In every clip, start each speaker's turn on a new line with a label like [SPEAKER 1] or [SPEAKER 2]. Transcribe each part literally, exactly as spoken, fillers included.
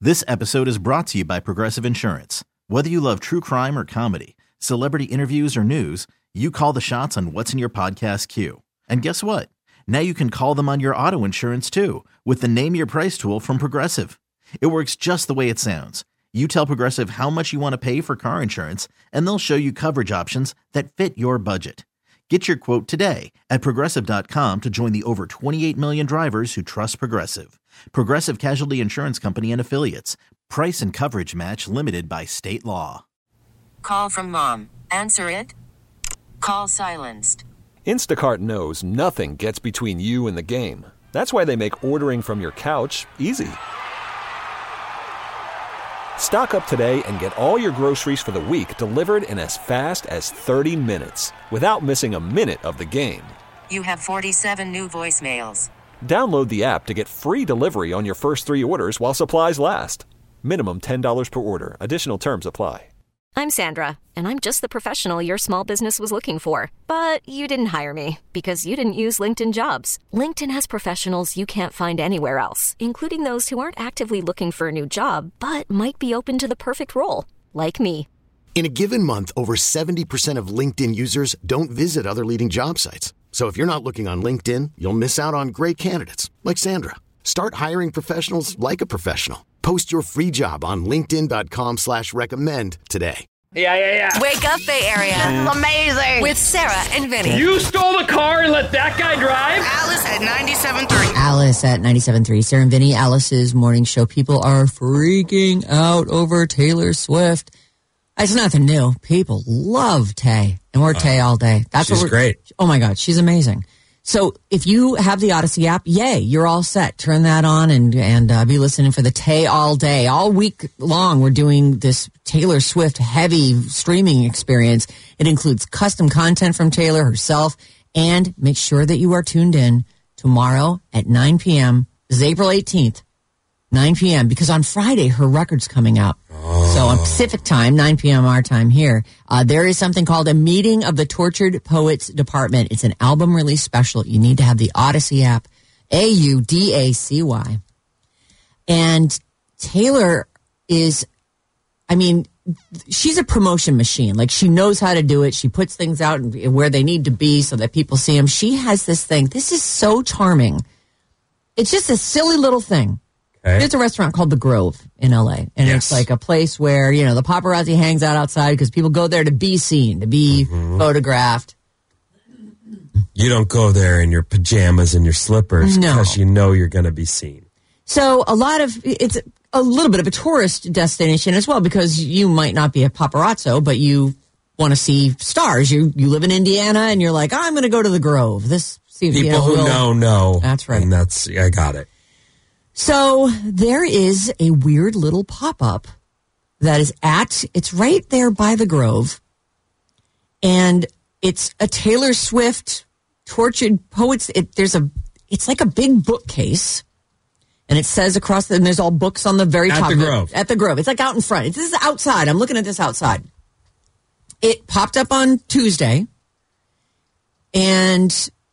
[SPEAKER 1] This episode is brought to you by Progressive Insurance. Whether you love true crime or comedy, celebrity interviews or news, you call the shots on what's in your podcast queue. And guess what? Now you can call them on your auto insurance too with the Name Your Price tool from Progressive. It works just the way it sounds. You tell Progressive how much you want to pay for car insurance, and they'll show you coverage options that fit your budget. Get your quote today at Progressive dot com to join the over twenty-eight million drivers who trust Progressive. Progressive Casualty Insurance Company and Affiliates. Price and coverage match limited by state law.
[SPEAKER 2] Call from mom. Answer it. Call silenced.
[SPEAKER 3] Instacart knows nothing gets between you and the game. That's why they make ordering from your couch easy. Stock up today and get all your groceries for the week delivered in as fast as thirty minutes without missing a minute of the game.
[SPEAKER 2] You have forty-seven new voicemails.
[SPEAKER 3] Download the app to get free delivery on your first three orders while supplies last. Minimum ten dollars per order. Additional terms apply.
[SPEAKER 4] I'm Sandra, and I'm just the professional your small business was looking for. But you didn't hire me because you didn't use LinkedIn Jobs. LinkedIn has professionals you can't find anywhere else, including those who aren't actively looking for a new job, but might be open to the perfect role, like me.
[SPEAKER 5] In a given month, over seventy percent of LinkedIn users don't visit other leading job sites. So if you're not looking on LinkedIn, you'll miss out on great candidates like Sandra. Start hiring professionals like a professional. Post your free job on linkedin dot com slash recommend today.
[SPEAKER 6] Yeah, yeah, yeah.
[SPEAKER 7] Wake up, Bay Area.
[SPEAKER 8] This is amazing.
[SPEAKER 7] With Sarah and Vinny.
[SPEAKER 6] You stole the car and let that guy drive?
[SPEAKER 8] Alice at ninety-seven point three.
[SPEAKER 9] Alice at ninety-seven point three. Sarah and Vinny, Alice's morning show. People are freaking out over Taylor Swift. It's nothing new. People love Tay, and we're uh, Tay all day. That's
[SPEAKER 10] she's
[SPEAKER 9] what we're,
[SPEAKER 10] great.
[SPEAKER 9] Oh, my God. She's amazing. So if you have the Odyssey app, yay, you're all set. Turn that on and and uh, be listening for the Tay all day. All week long, we're doing this Taylor Swift heavy streaming experience. It includes custom content from Taylor herself. And make sure that you are tuned in tomorrow at nine p.m. This is April eighteenth, nine p.m. because on Friday, her record's coming out. So on Pacific time, nine p.m. our time here, uh, there is something called a Meeting of the Tortured Poets Department. It's an album release special. You need to have the Odyssey app, A U D A C Y. And Taylor is, I mean, she's a promotion machine. Like, she knows how to do it. She puts things out where they need to be so that people see them. She has this thing. This is so charming. It's just a silly little thing. Okay. There's a restaurant called The Grove in L A, and yes. It's like a place where, you know, the paparazzi hangs out outside because people go there to be seen, to be mm-hmm. photographed.
[SPEAKER 10] You don't go there in your pajamas and your slippers because
[SPEAKER 9] no.
[SPEAKER 10] you know you're going to be seen.
[SPEAKER 9] So a lot of, it's a little bit of a tourist destination as well because you might not be a paparazzo, but you want to see stars. You you live in Indiana and you're like, oh, I'm going to go to The Grove. This seems,
[SPEAKER 10] People
[SPEAKER 9] you know,
[SPEAKER 10] who
[SPEAKER 9] real,
[SPEAKER 10] know, know.
[SPEAKER 9] That's right.
[SPEAKER 10] And that's, I got it.
[SPEAKER 9] So there is a weird little pop-up that is at, it's right there by The Grove. And it's a Taylor Swift Tortured Poets. It, there's a, it's like a big bookcase. And it says across the, and there's all books on the very
[SPEAKER 10] at
[SPEAKER 9] top.
[SPEAKER 10] At The Grove.
[SPEAKER 9] At The Grove. It's like out in front. It's, this is outside. I'm looking at this outside. It popped up on Tuesday. And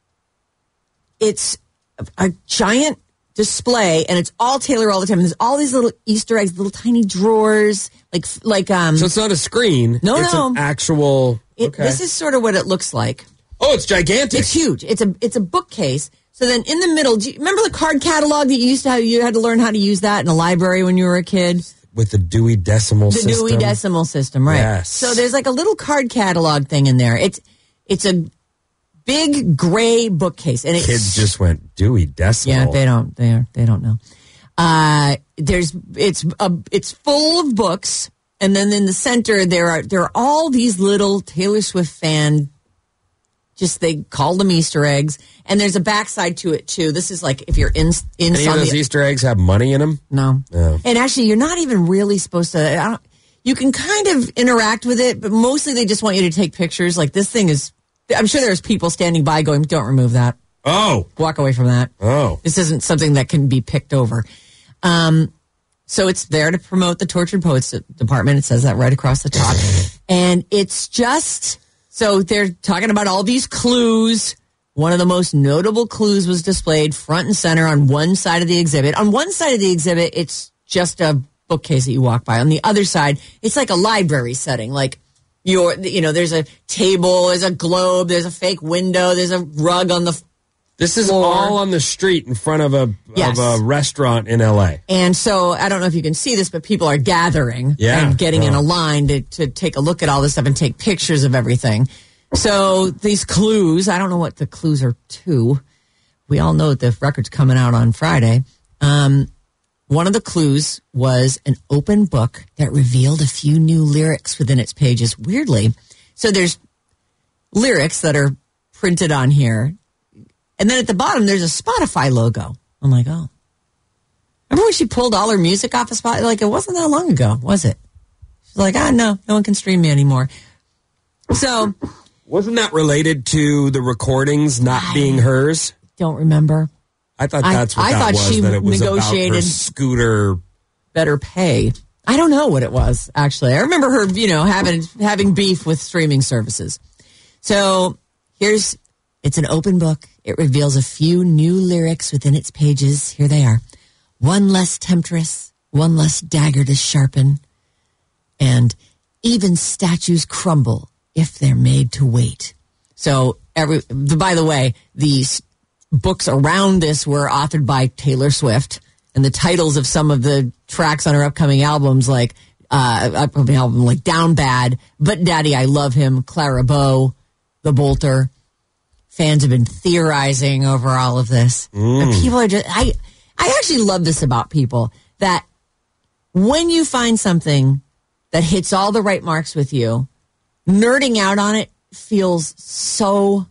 [SPEAKER 9] it's a, a giant display, and it's all Taylor all the time. And there's all these little Easter eggs, little tiny drawers, like like um.
[SPEAKER 10] So it's not a screen.
[SPEAKER 9] No,
[SPEAKER 10] it's
[SPEAKER 9] no,
[SPEAKER 10] an actual.
[SPEAKER 9] It,
[SPEAKER 10] okay.
[SPEAKER 9] This is sort of what it looks like.
[SPEAKER 10] Oh, it's gigantic.
[SPEAKER 9] It's huge. It's a it's a bookcase. So then in the middle, do you remember the card catalog that you used to have? You had to learn how to use that in a library when you were a kid.
[SPEAKER 10] With the Dewey Decimal
[SPEAKER 9] the
[SPEAKER 10] System.
[SPEAKER 9] The Dewey Decimal System, right?
[SPEAKER 10] Yes.
[SPEAKER 9] So there's like a little card catalog thing in there. It's it's a big gray bookcase, and it's,
[SPEAKER 10] kids just went Dewey Decimal.
[SPEAKER 9] Yeah, they don't. They are, they don't know. Uh, there's it's a, it's full of books, and then in the center there are there are all these little Taylor Swift fan. Just they call them Easter eggs, and there's a backside to it too. This is like if you're in in.
[SPEAKER 10] Any of those
[SPEAKER 9] the,
[SPEAKER 10] Easter eggs have money in them?
[SPEAKER 9] No.
[SPEAKER 10] no.
[SPEAKER 9] And actually, you're not even really supposed to. I don't, you can kind of interact with it, but mostly they just want you to take pictures. Like this thing is. I'm sure there's people standing by going, don't remove that.
[SPEAKER 10] Oh.
[SPEAKER 9] Walk away from that.
[SPEAKER 10] Oh.
[SPEAKER 9] This isn't something that can be picked over. Um, so it's there to promote the Tortured Poets Department. It says that right across the top. And it's just, so they're talking about all these clues. One of the most notable clues was displayed front and center on one side of the exhibit. On one side of the exhibit, it's just a bookcase that you walk by. On the other side, it's like a library setting. Like, you're, you know, there's a table, there's a globe, there's a fake window, there's a rug on the floor.
[SPEAKER 10] This is all on the street in front of a
[SPEAKER 9] Yes.
[SPEAKER 10] of a restaurant in L A.
[SPEAKER 9] And so, I don't know if you can see this, but people are gathering
[SPEAKER 10] Yeah.
[SPEAKER 9] and getting in
[SPEAKER 10] Oh.
[SPEAKER 9] a line to, to take a look at all this stuff and take pictures of everything. So, these clues, I don't know what the clues are to. We all know that the record's coming out on Friday. Um, one of the clues was an open book that revealed a few new lyrics within its pages, weirdly. So, there's lyrics that are printed on here. And then at the bottom, there's a Spotify logo. I'm like, oh. Remember when she pulled all her music off of Spotify? Like, it wasn't that long ago, was it? She's like, ah, no, no one can stream me anymore. So.
[SPEAKER 10] Wasn't that related to the recordings not I being hers?
[SPEAKER 9] Don't remember.
[SPEAKER 10] I thought that's what
[SPEAKER 9] I, I
[SPEAKER 10] that
[SPEAKER 9] thought
[SPEAKER 10] was,
[SPEAKER 9] she
[SPEAKER 10] that it was
[SPEAKER 9] negotiated
[SPEAKER 10] about her scooter.
[SPEAKER 9] Better pay. I don't know what it was, actually. I remember her, you know, having having beef with streaming services. So here's, it's an open book. It reveals a few new lyrics within its pages. Here they are. One less temptress, one less dagger to sharpen, and even statues crumble if they're made to wait. So, every the, by the way, these books around this were authored by Taylor Swift, and the titles of some of the tracks on her upcoming albums, like uh, upcoming album, like Down Bad, But Daddy, I Love Him, Clara Bow, The Bolter. Fans have been theorizing over all of this.
[SPEAKER 10] Mm.
[SPEAKER 9] And people are just, I, I actually love this about people, that when you find something that hits all the right marks with you, nerding out on it feels so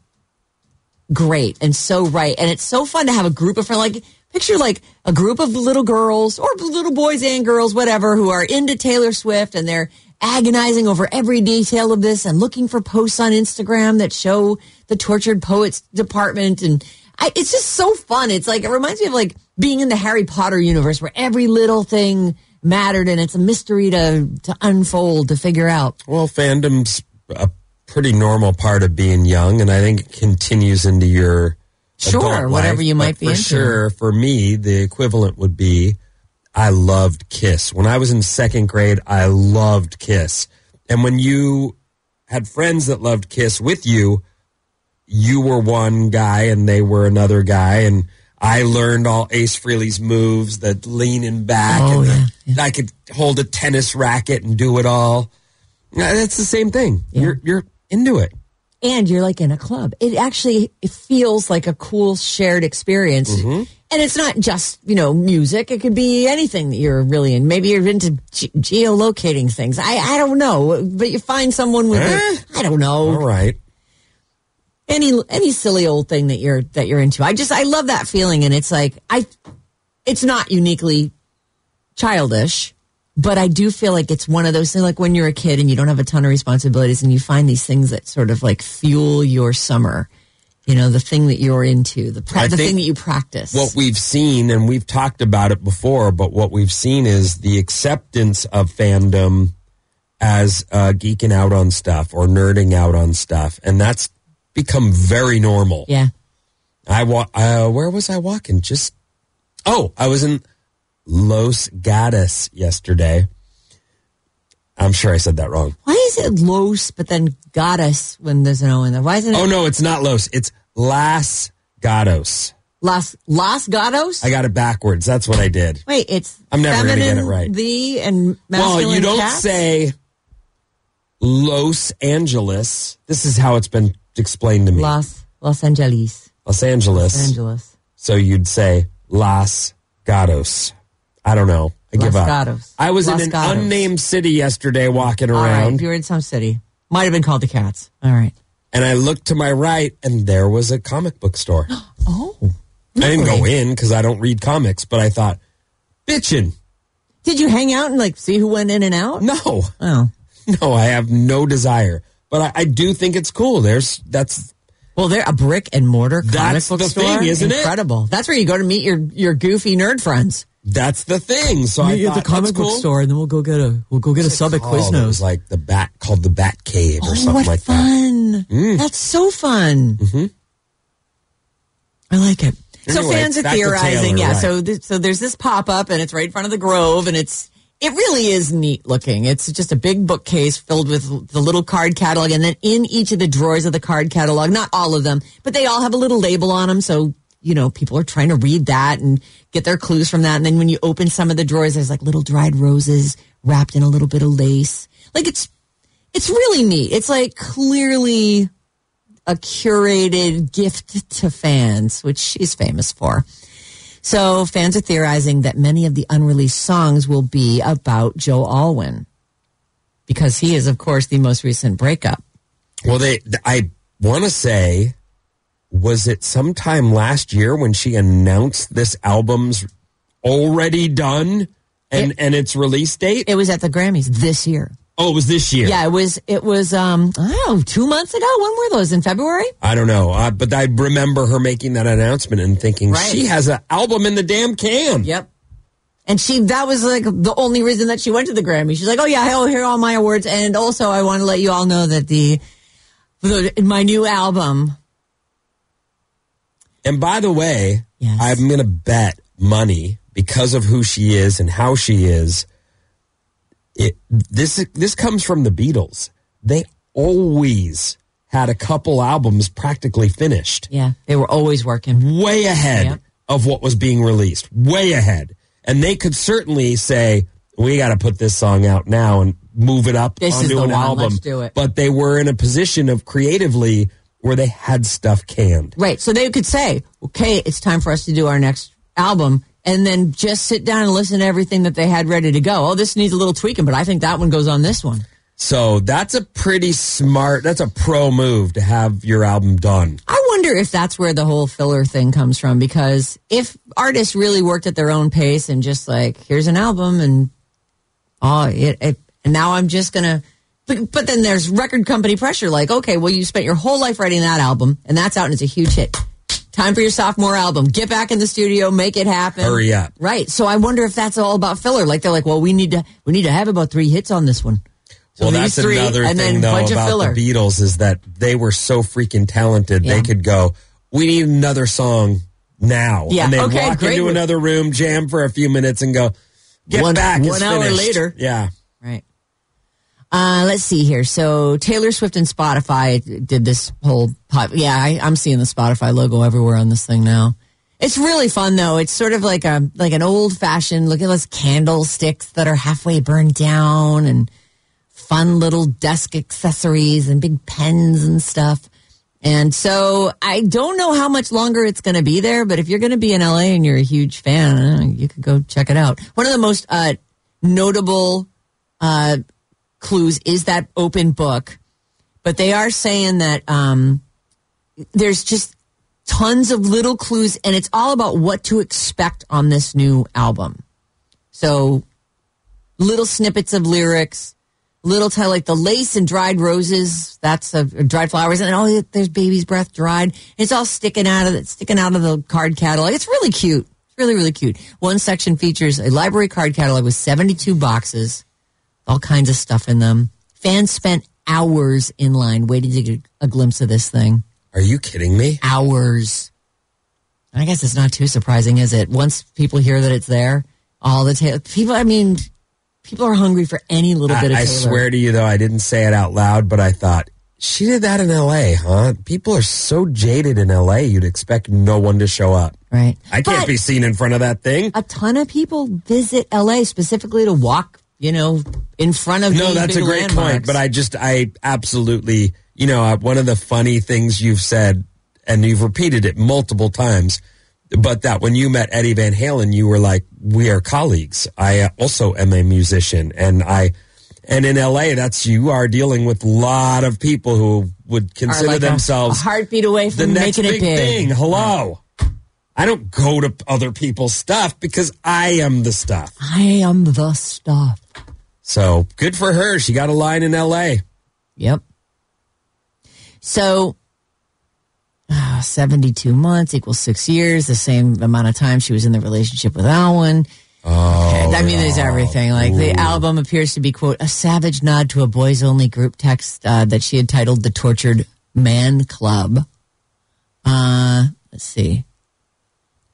[SPEAKER 9] great and so right. And it's so fun to have a group of friends, like, picture like a group of little girls or little boys and girls, whatever, who are into Taylor Swift, and they're agonizing over every detail of this and looking for posts on Instagram that show the Tortured Poets department. And I, it's just so fun. It's like, it reminds me of like being in the Harry Potter universe, where every little thing mattered and it's a mystery to, to unfold, to figure out.
[SPEAKER 10] Well, fandom's a pretty normal part of being young, and I think it continues into your
[SPEAKER 9] Sure,
[SPEAKER 10] adult
[SPEAKER 9] whatever
[SPEAKER 10] life,
[SPEAKER 9] you might
[SPEAKER 10] but
[SPEAKER 9] be
[SPEAKER 10] for
[SPEAKER 9] into.
[SPEAKER 10] sure, for me, the equivalent would be, I loved Kiss. When I was in second grade, I loved Kiss. And when you had friends that loved Kiss with you, you were one guy and they were another guy. And I learned all Ace Frehley's moves, the leaning back,
[SPEAKER 9] Oh,
[SPEAKER 10] and the,
[SPEAKER 9] yeah, yeah.
[SPEAKER 10] I could hold a tennis racket and do it all. Yeah, that's the same thing.
[SPEAKER 9] Yeah.
[SPEAKER 10] You're you're into it.
[SPEAKER 9] And you're like in a club. It actually, it feels like a cool shared experience.
[SPEAKER 10] Mm-hmm.
[SPEAKER 9] And it's not just, you know, music. It could be anything that you're really in. Maybe you're into ge- geolocating things. I, I don't know. But you find someone with,
[SPEAKER 10] Eh?
[SPEAKER 9] a, I don't know.
[SPEAKER 10] All right.
[SPEAKER 9] Any, any silly old thing that you're, that you're into. I just, I love that feeling. And it's like, I, it's not uniquely childish, but I do feel like it's one of those things, like when you're a kid and you don't have a ton of responsibilities and you find these things that sort of like fuel your summer. You know, the thing that you're into, the pra-
[SPEAKER 10] I
[SPEAKER 9] the
[SPEAKER 10] think
[SPEAKER 9] thing that you practice.
[SPEAKER 10] What we've seen, and we've talked about it before, but what we've seen is the acceptance of fandom as uh, geeking out on stuff or nerding out on stuff. And that's become very normal.
[SPEAKER 9] Yeah.
[SPEAKER 10] I wa- uh, where was I walking? Just, oh, I was in Los Gatos yesterday. I'm sure I said that wrong.
[SPEAKER 9] Why is it Los, but then Gatos when there's an O in there? Why isn't it
[SPEAKER 10] Oh, no, it's not Los. It's Las Gatos.
[SPEAKER 9] Las, Las Gatos?
[SPEAKER 10] I got it backwards. That's what I did.
[SPEAKER 9] Wait, it's
[SPEAKER 10] I'm never gonna
[SPEAKER 9] feminine,
[SPEAKER 10] get it right.
[SPEAKER 9] the, and masculine
[SPEAKER 10] Well, you don't
[SPEAKER 9] cats?
[SPEAKER 10] say Los Angeles. This is how it's been explained to me.
[SPEAKER 9] Los, Los Angeles.
[SPEAKER 10] Los Angeles.
[SPEAKER 9] Los Angeles.
[SPEAKER 10] So you'd say Las Gatos. I don't know. I
[SPEAKER 9] Las
[SPEAKER 10] give up.
[SPEAKER 9] Gatos.
[SPEAKER 10] I was
[SPEAKER 9] Las
[SPEAKER 10] in an
[SPEAKER 9] Gatos.
[SPEAKER 10] unnamed city yesterday walking
[SPEAKER 9] All right,
[SPEAKER 10] around,
[SPEAKER 9] you were in some city. Might have been called the Cats. All right.
[SPEAKER 10] and I looked to my right, and there was a comic book store.
[SPEAKER 9] Oh.
[SPEAKER 10] I didn't go
[SPEAKER 9] really?
[SPEAKER 10] in because I don't read comics, but I thought, bitchin'.
[SPEAKER 9] Did you hang out and like see who went in and out?
[SPEAKER 10] No.
[SPEAKER 9] Oh.
[SPEAKER 10] No, I have no desire. But I, I do think it's cool. There's that's
[SPEAKER 9] Well, they're a brick and mortar comic
[SPEAKER 10] That's
[SPEAKER 9] book
[SPEAKER 10] the
[SPEAKER 9] store.
[SPEAKER 10] thing, isn't it?
[SPEAKER 9] Incredible. That's where you go to meet your, your goofy nerd friends.
[SPEAKER 10] that's the thing. So I
[SPEAKER 9] Meet you
[SPEAKER 10] thought
[SPEAKER 9] at the comic
[SPEAKER 10] that's
[SPEAKER 9] book
[SPEAKER 10] cool.
[SPEAKER 9] store, and then we'll go get a we'll go get a
[SPEAKER 10] What's it
[SPEAKER 9] sub at
[SPEAKER 10] called? It
[SPEAKER 9] Quiznos.
[SPEAKER 10] was like the bat called the Bat Cave or
[SPEAKER 9] Oh,
[SPEAKER 10] something
[SPEAKER 9] what
[SPEAKER 10] like that.
[SPEAKER 9] fun!
[SPEAKER 10] Mm.
[SPEAKER 9] That's so fun.
[SPEAKER 10] Mm-hmm.
[SPEAKER 9] I like it. So
[SPEAKER 10] Anyway,
[SPEAKER 9] fans are
[SPEAKER 10] back to
[SPEAKER 9] theorizing,
[SPEAKER 10] Taylor,
[SPEAKER 9] yeah.
[SPEAKER 10] right.
[SPEAKER 9] So th- so there's this pop up, and it's right in front of the Grove, and it's It really is neat looking. It's just a big bookcase filled with the little card catalog. And then in each of the drawers of the card catalog, not all of them, but they all have a little label on them. So, you know, people are trying to read that and get their clues from that. And then when you open some of the drawers, there's like little dried roses wrapped in a little bit of lace. Like it's, it's really neat. It's like clearly a curated gift to fans, which she's famous for. So fans are theorizing that many of the unreleased songs will be about Joe Alwyn because he is, of course, the most recent breakup.
[SPEAKER 10] Well, they, I want to say, was it sometime last year when she announced this album's already done and,
[SPEAKER 9] it,
[SPEAKER 10] and its release date?
[SPEAKER 9] It was at the Grammys this year.
[SPEAKER 10] Oh, it was this year.
[SPEAKER 9] Yeah, it was, it was, um, I don't know, two months ago. When were those? In February?
[SPEAKER 10] I don't know. Uh, but I remember her making that announcement and thinking, right. She has an album in the damn can.
[SPEAKER 9] Yep. And she, that was like the only reason that she went to the Grammy. She's like, oh yeah, I'll hear all my awards. And also I want to let you all know that the, the my new album.
[SPEAKER 10] And by the way,
[SPEAKER 9] yes.
[SPEAKER 10] I'm going to bet money because of who she is and how she is. It, this this comes from the Beatles. They always had a couple albums practically finished.
[SPEAKER 9] Yeah, they were always working.
[SPEAKER 10] Way ahead
[SPEAKER 9] yep.
[SPEAKER 10] of what was being released. Way ahead. And they could certainly say, we got to put this song out now and move it up
[SPEAKER 9] this
[SPEAKER 10] onto
[SPEAKER 9] is the
[SPEAKER 10] an
[SPEAKER 9] one.
[SPEAKER 10] album.
[SPEAKER 9] Let's do it.
[SPEAKER 10] But they were in a position of creatively where they had stuff canned.
[SPEAKER 9] Right, so they could say, okay, it's time for us to do our next album. And then just sit down and listen to everything that they had ready to go. Oh, this needs a little tweaking, but I think that one goes on this one.
[SPEAKER 10] So that's a pretty smart, that's a pro move to have your album done.
[SPEAKER 9] I wonder if that's where the whole filler thing comes from, because if artists really worked at their own pace and just like, here's an album and oh, it, it and now I'm just going to, but, but then there's record company pressure like, okay, well, you spent your whole life writing that album and that's out and it's a huge hit. Time for your sophomore album. Get back in the studio, make it happen.
[SPEAKER 10] Hurry up.
[SPEAKER 9] Right. So I wonder if that's all about filler. Like they're like, well, we need to we need to have about three hits on this one. So
[SPEAKER 10] well, that's
[SPEAKER 9] three,
[SPEAKER 10] another
[SPEAKER 9] and
[SPEAKER 10] thing
[SPEAKER 9] then
[SPEAKER 10] though
[SPEAKER 9] bunch
[SPEAKER 10] about
[SPEAKER 9] of filler.
[SPEAKER 10] the Beatles is that they were so freaking talented.
[SPEAKER 9] Yeah.
[SPEAKER 10] They could go, we need another song now.
[SPEAKER 9] Yeah.
[SPEAKER 10] And they
[SPEAKER 9] okay,
[SPEAKER 10] walk
[SPEAKER 9] great.
[SPEAKER 10] into another room, jam for a few minutes and go, get
[SPEAKER 9] one,
[SPEAKER 10] back.
[SPEAKER 9] One hour
[SPEAKER 10] finished.
[SPEAKER 9] later.
[SPEAKER 10] Yeah.
[SPEAKER 9] Right. Uh, let's see here. So Taylor Swift and Spotify did this whole pop. Yeah, I, I'm seeing the Spotify logo everywhere on this thing now. It's really fun though. It's sort of like a like an old fashioned. Look at those candlesticks that are halfway burned down, and fun little desk accessories and big pens and stuff. And so I don't know how much longer it's going to be there, but if you're going to be in L A and you're a huge fan, you could go check it out. One of the most uh, notable uh, clues is that open book, but they are saying that um, there's just tons of little clues, and it's all about what to expect on this new album. So little snippets of lyrics, little tell like the lace and dried roses, that's a, dried flowers, and then oh, there's baby's breath dried. It's all sticking out of it, sticking out of the card catalog. It's really cute. It's really, really cute. One section features a library card catalog with seventy-two boxes, all kinds of stuff in them. Fans spent hours in line waiting to get a glimpse of this thing.
[SPEAKER 10] Are you kidding me?
[SPEAKER 9] Hours. I guess it's not too surprising, is it? Once people hear that it's there, all the ta- people, I mean, people are hungry for any little
[SPEAKER 10] I,
[SPEAKER 9] bit of
[SPEAKER 10] I
[SPEAKER 9] Taylor.
[SPEAKER 10] swear to you, though, I didn't say it out loud, but I thought, she did that in L A, huh? People are so jaded in L A, you'd expect no one to show up.
[SPEAKER 9] Right.
[SPEAKER 10] I can't
[SPEAKER 9] But
[SPEAKER 10] be seen in front of that thing.
[SPEAKER 9] a ton of people visit L A specifically to walk, you know, in front of
[SPEAKER 10] No,
[SPEAKER 9] these
[SPEAKER 10] that's a
[SPEAKER 9] big
[SPEAKER 10] great
[SPEAKER 9] landmarks.
[SPEAKER 10] point, but I just, I absolutely, you know, uh, one of the funny things you've said, and you've repeated it multiple times, but that when you met Eddie Van Halen, you were like, we are colleagues. I uh, also am a musician, and I, and in L A, that's, you are dealing with a lot of people who would consider
[SPEAKER 9] like a-
[SPEAKER 10] themselves
[SPEAKER 9] a heartbeat away
[SPEAKER 10] the
[SPEAKER 9] from
[SPEAKER 10] next
[SPEAKER 9] making
[SPEAKER 10] big
[SPEAKER 9] it big.
[SPEAKER 10] thing. Hello. I don't go to other people's stuff because I am the stuff.
[SPEAKER 9] I am the stuff.
[SPEAKER 10] So good for her. She got a line in L A.
[SPEAKER 9] Yep. So, uh, seventy-two months equals six years, the same amount of time she was in the relationship with Alwyn.
[SPEAKER 10] Oh,
[SPEAKER 9] I mean, there's everything. Like, the album appears to be, quote, a savage nod to a boys-only group text uh, that she had titled The Tortured Man Club. Uh, let's see.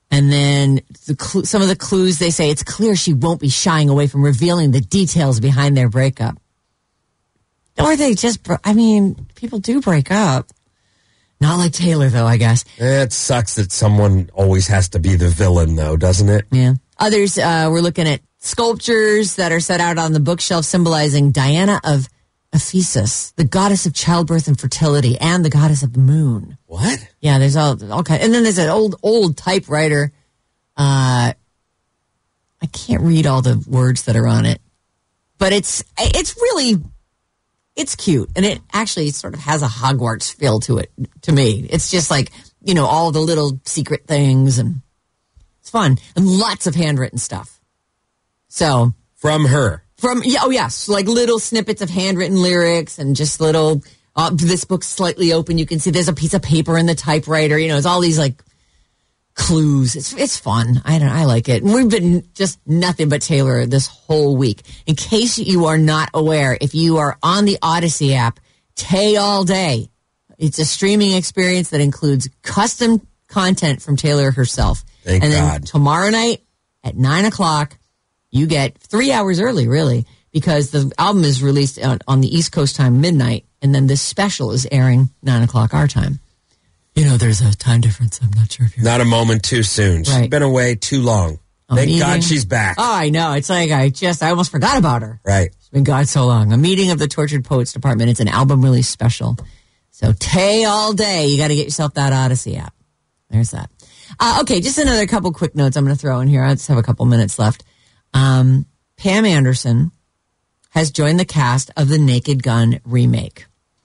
[SPEAKER 9] And then the cl- some of the clues, they say it's clear she won't be shying away from revealing the details behind their breakup. Or they just, bro- I mean, people do break up. Not like Taylor, though, I guess.
[SPEAKER 10] It sucks that someone always has to be the villain, though, doesn't it?
[SPEAKER 9] Yeah. Others, uh, we're looking at sculptures that are set out on the bookshelf symbolizing Diana of Ephesus, the goddess of childbirth and fertility, and the goddess of the moon.
[SPEAKER 10] What?
[SPEAKER 9] Yeah, there's all all kind. And then there's an old old typewriter. Uh, I can't read all the words that are on it, but it's it's really it's cute, and it actually sort of has a Hogwarts feel to it. To me, it's just like, you know, all the little secret things, and it's fun, and lots of handwritten stuff. So
[SPEAKER 10] from her.
[SPEAKER 9] From, yeah, oh yes, like little snippets of handwritten lyrics and just little, uh, this book's slightly open. You can see there's a piece of paper in the typewriter. You know, it's all these like clues. It's it's fun. I don't I like it. And we've been just nothing but Taylor this whole week. In case you are not aware, if you are on the Odyssey app, Tay All Day. It's a streaming experience that includes custom content from Taylor herself.
[SPEAKER 10] Thank
[SPEAKER 9] and then
[SPEAKER 10] God.
[SPEAKER 9] Tomorrow night at nine o'clock, you get three hours early, really, because the album is released on, on the East Coast time, midnight, and then this special is airing nine o'clock our time. You know, there's a time difference. I'm not sure if you're...
[SPEAKER 10] Not a moment too soon. She's
[SPEAKER 9] Right.
[SPEAKER 10] been away too long.
[SPEAKER 9] A
[SPEAKER 10] Thank
[SPEAKER 9] meeting-
[SPEAKER 10] God she's back.
[SPEAKER 9] Oh, I know. It's like I just, I almost forgot about her.
[SPEAKER 10] Right.
[SPEAKER 9] It's been gone so long. A meeting of the Tortured Poets Department. It's an album release special. So Tay All Day. You got to get yourself that Odyssey app. There's that. Uh, okay, just another couple quick notes I'm going to throw in here. I just have a couple minutes left. Um... Pam Anderson has joined the cast of the Naked Gun remake.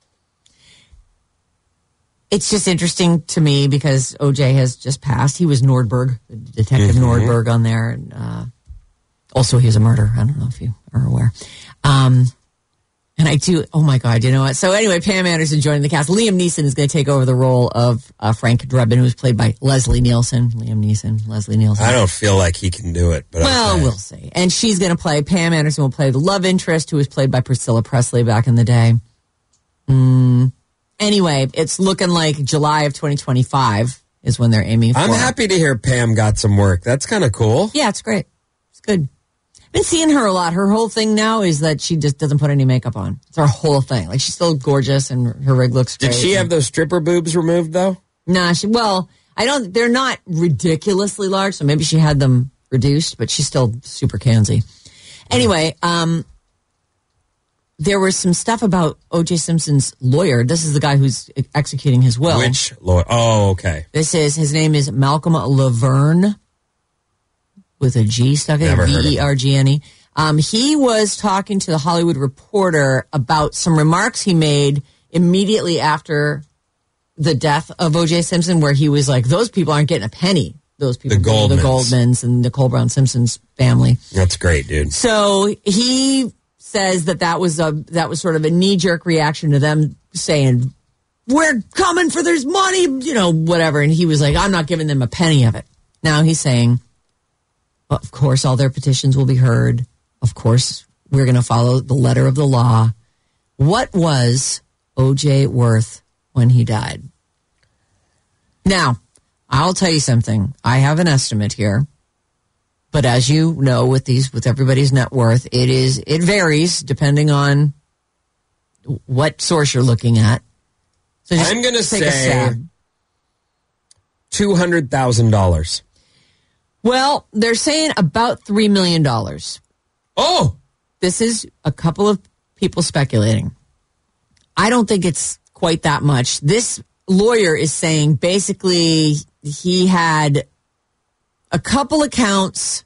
[SPEAKER 9] It's just interesting to me because O J has just passed. He was Nordberg, the Detective
[SPEAKER 10] Mm-hmm.
[SPEAKER 9] Nordberg on there. And, uh, also, he has a murder. I don't know if you are aware. Um, and I do, oh my God, you know what? So anyway, Pam Anderson joining the cast. Liam Neeson is going to take over the role of uh, Frank Drebin, who was played by Leslie Nielsen. Liam Neeson, Leslie Nielsen.
[SPEAKER 10] I don't feel like he can do it. But
[SPEAKER 9] Well,
[SPEAKER 10] okay.
[SPEAKER 9] we'll see. And she's going to play, Pam Anderson will play the love interest, who was played by Priscilla Presley back in the day. Mm. Anyway, it's looking like July of twenty twenty-five is when they're aiming for.
[SPEAKER 10] I'm happy to hear Pam got some work. That's kind of cool.
[SPEAKER 9] Yeah, it's great. It's good. I've been seeing her a lot. Her whole thing now is that she just doesn't put any makeup on. It's her whole thing. Like, she's still gorgeous and her rig looks great.
[SPEAKER 10] Did she have those stripper boobs removed, though?
[SPEAKER 9] Nah, she, well, I don't, they're not ridiculously large, so maybe she had them reduced, but she's still super cansy. Anyway, um, there was some stuff about O J Simpson's lawyer. This is the guy who's executing his will.
[SPEAKER 10] Which lawyer? Oh, okay.
[SPEAKER 9] This is, his name is Malcolm Laverne, with a G stuck in
[SPEAKER 10] Never
[SPEAKER 9] it,
[SPEAKER 10] heard of
[SPEAKER 9] V E R G N E. Um, he was talking to the Hollywood Reporter about some remarks he made immediately after the death of O J Simpson, where he was like, those people aren't getting a penny. Those people,
[SPEAKER 10] The Goldmans.
[SPEAKER 9] the Goldmans and Nicole Brown Simpson's family.
[SPEAKER 10] That's great, dude.
[SPEAKER 9] So he says that that was a that was sort of a knee jerk reaction to them saying, "We're coming for there's money," you know, whatever. And he was like, "I'm not giving them a penny of it." Now he's saying, well, of course, all their petitions will be heard. Of course, we're going to follow the letter of the law. What was O J worth when he died? Now, I'll tell you something. I have an estimate here. But as you know, with these, with everybody's net worth, it is, it varies depending on what source you're looking at. So just
[SPEAKER 10] I'm going to
[SPEAKER 9] take a
[SPEAKER 10] say
[SPEAKER 9] stab.
[SPEAKER 10] two hundred thousand dollars.
[SPEAKER 9] Well, they're saying about three million dollars.
[SPEAKER 10] Oh!
[SPEAKER 9] This is a couple of people speculating. I don't think it's quite that much. This lawyer is saying basically he had a couple accounts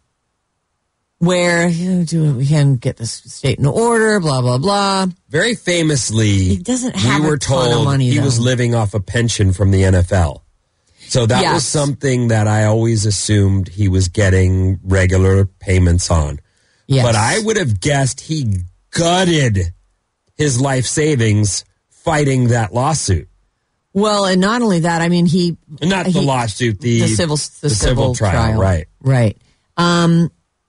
[SPEAKER 9] where you know, do we can get this state in order, blah, blah, blah.
[SPEAKER 10] Very famously,
[SPEAKER 9] He doesn't have
[SPEAKER 10] we
[SPEAKER 9] a
[SPEAKER 10] were
[SPEAKER 9] ton of
[SPEAKER 10] told
[SPEAKER 9] money,
[SPEAKER 10] he
[SPEAKER 9] though.
[SPEAKER 10] was living off a pension from the N F L. So that
[SPEAKER 9] Yes.
[SPEAKER 10] was something that I always assumed he was getting regular payments on.
[SPEAKER 9] Yes.
[SPEAKER 10] But I would have guessed he gutted his life savings fighting that lawsuit.
[SPEAKER 9] Well, and not only that, I mean, he...
[SPEAKER 10] Not the
[SPEAKER 9] he-
[SPEAKER 10] lawsuit, the,
[SPEAKER 9] the civil, the,
[SPEAKER 10] the civil, trial, right.
[SPEAKER 9] Right. Um,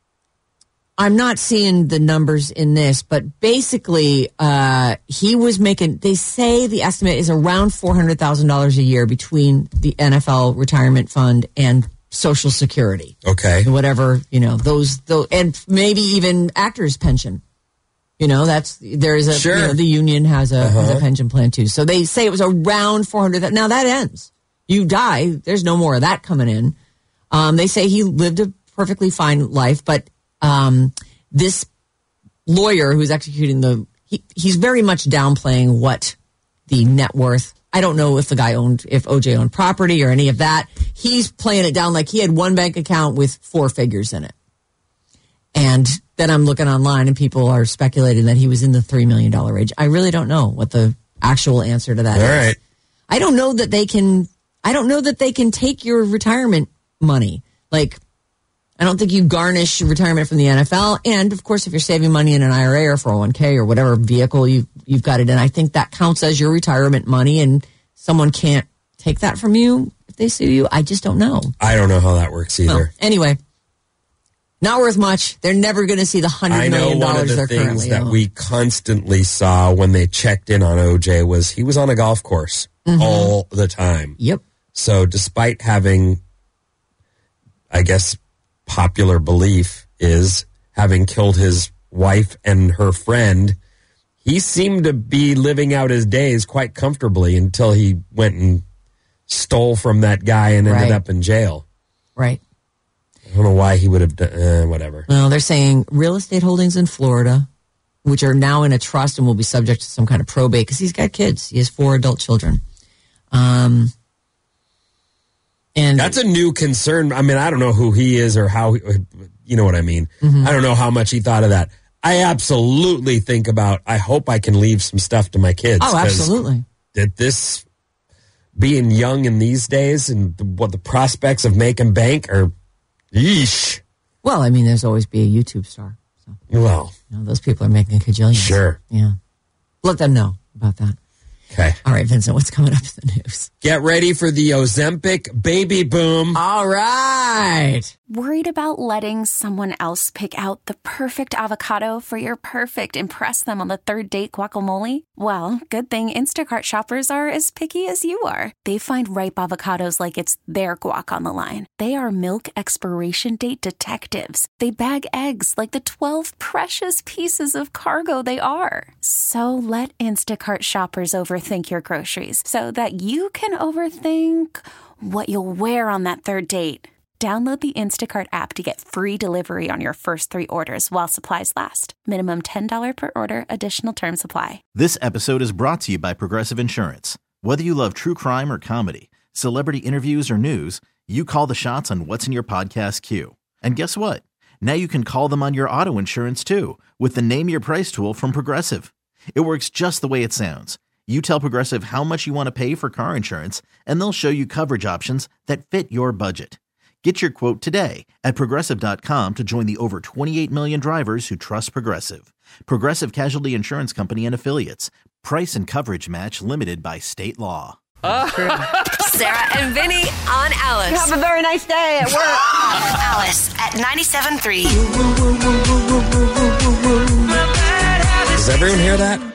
[SPEAKER 9] I'm not seeing the numbers in this, but basically, uh, he was making, they say the estimate is around four hundred thousand dollars a year between the N F L retirement fund and Social Security.
[SPEAKER 10] Okay.
[SPEAKER 9] Whatever, you know, those, those, and maybe even actors' pension. You know, that's, there is a,
[SPEAKER 10] sure.
[SPEAKER 9] you know, the union has a,
[SPEAKER 10] uh-huh.
[SPEAKER 9] has a pension plan too. So they say it was around four hundred. Now that ends. You die, there's no more of that coming in. Um, they say he lived a perfectly fine life, but um, this lawyer who's executing the, he, he's very much downplaying what the net worth. I don't know if the guy owned, if O J owned property or any of that. He's playing it down like he had one bank account with four figures in it. And then I'm looking online and people are speculating that he was in the three million dollars range. I really don't know what the actual answer to that
[SPEAKER 10] All
[SPEAKER 9] is.
[SPEAKER 10] right.
[SPEAKER 9] I don't know that they can, I don't know that they can take your retirement money. Like, I don't think you garnish retirement from the N F L. And of course, if you're saving money in an I R A or four oh one k or whatever vehicle you, you've got it in, I think that counts as your retirement money and someone can't take that from you if they sue you. I just don't know.
[SPEAKER 10] I don't know how that works either.
[SPEAKER 9] Well, anyway, not worth much. They're never going to see the one hundred million dollars
[SPEAKER 10] I know one of the
[SPEAKER 9] they're
[SPEAKER 10] things
[SPEAKER 9] currently
[SPEAKER 10] that
[SPEAKER 9] own.
[SPEAKER 10] we constantly saw when they checked in on O J was he was on a golf course mm-hmm. all the time.
[SPEAKER 9] Yep.
[SPEAKER 10] So despite having, I guess, popular belief is having killed his wife and her friend, he seemed to be living out his days quite comfortably until he went and stole from that guy and ended
[SPEAKER 9] right.
[SPEAKER 10] up in jail.
[SPEAKER 9] Right.
[SPEAKER 10] I don't know why he would have done, uh, whatever.
[SPEAKER 9] Well, they're saying real estate holdings in Florida, which are now in a trust and will be subject to some kind of probate because he's got kids. He has four adult children. Um, and
[SPEAKER 10] that's a new concern. I mean, I don't know who he is or how, you know what I mean?
[SPEAKER 9] Mm-hmm.
[SPEAKER 10] I don't know how much he thought of that. I absolutely think about, I hope I can leave some stuff to my kids.
[SPEAKER 9] Oh, absolutely.
[SPEAKER 10] That this, being young in these days and what the prospects of making bank are, yeesh.
[SPEAKER 9] Well, I mean, there's always be a YouTube star. So,
[SPEAKER 10] well,
[SPEAKER 9] you know, those people are making cajillions.
[SPEAKER 10] Sure.
[SPEAKER 9] Yeah. Let them know about that.
[SPEAKER 10] Okay.
[SPEAKER 9] All right, Vincent, what's coming up in the news?
[SPEAKER 10] Get ready for the Ozempic baby boom.
[SPEAKER 9] All right.
[SPEAKER 11] Worried about letting someone else pick out the perfect avocado for your perfect impress them on the third date guacamole? Well, good thing Instacart shoppers are as picky as you are. They find ripe avocados like it's their guac on the line. They are milk expiration date detectives. They bag eggs like the twelve precious pieces of cargo they are. So let Instacart shoppers overthink your groceries so that you can overthink what you'll wear on that third date. Download the Instacart app to get free delivery on your first three orders while supplies last. Minimum ten dollars per order. Additional terms apply.
[SPEAKER 1] This episode is brought to you by Progressive Insurance. Whether you love true crime or comedy, celebrity interviews or news, you call the shots on what's in your podcast queue. And guess what? Now you can call them on your auto insurance too with the Name Your Price tool from Progressive. It works just the way it sounds. You tell Progressive how much you want to pay for car insurance, and they'll show you coverage options that fit your budget. Get your quote today at Progressive dot com to join the over twenty-eight million drivers who trust Progressive. Progressive Casualty Insurance Company and Affiliates. Price and coverage match limited by state law.
[SPEAKER 7] Sarah and Vinny on Alice.
[SPEAKER 8] You have a very nice day at work.
[SPEAKER 7] Alice at ninety-seven point three.
[SPEAKER 10] Does everyone hear that?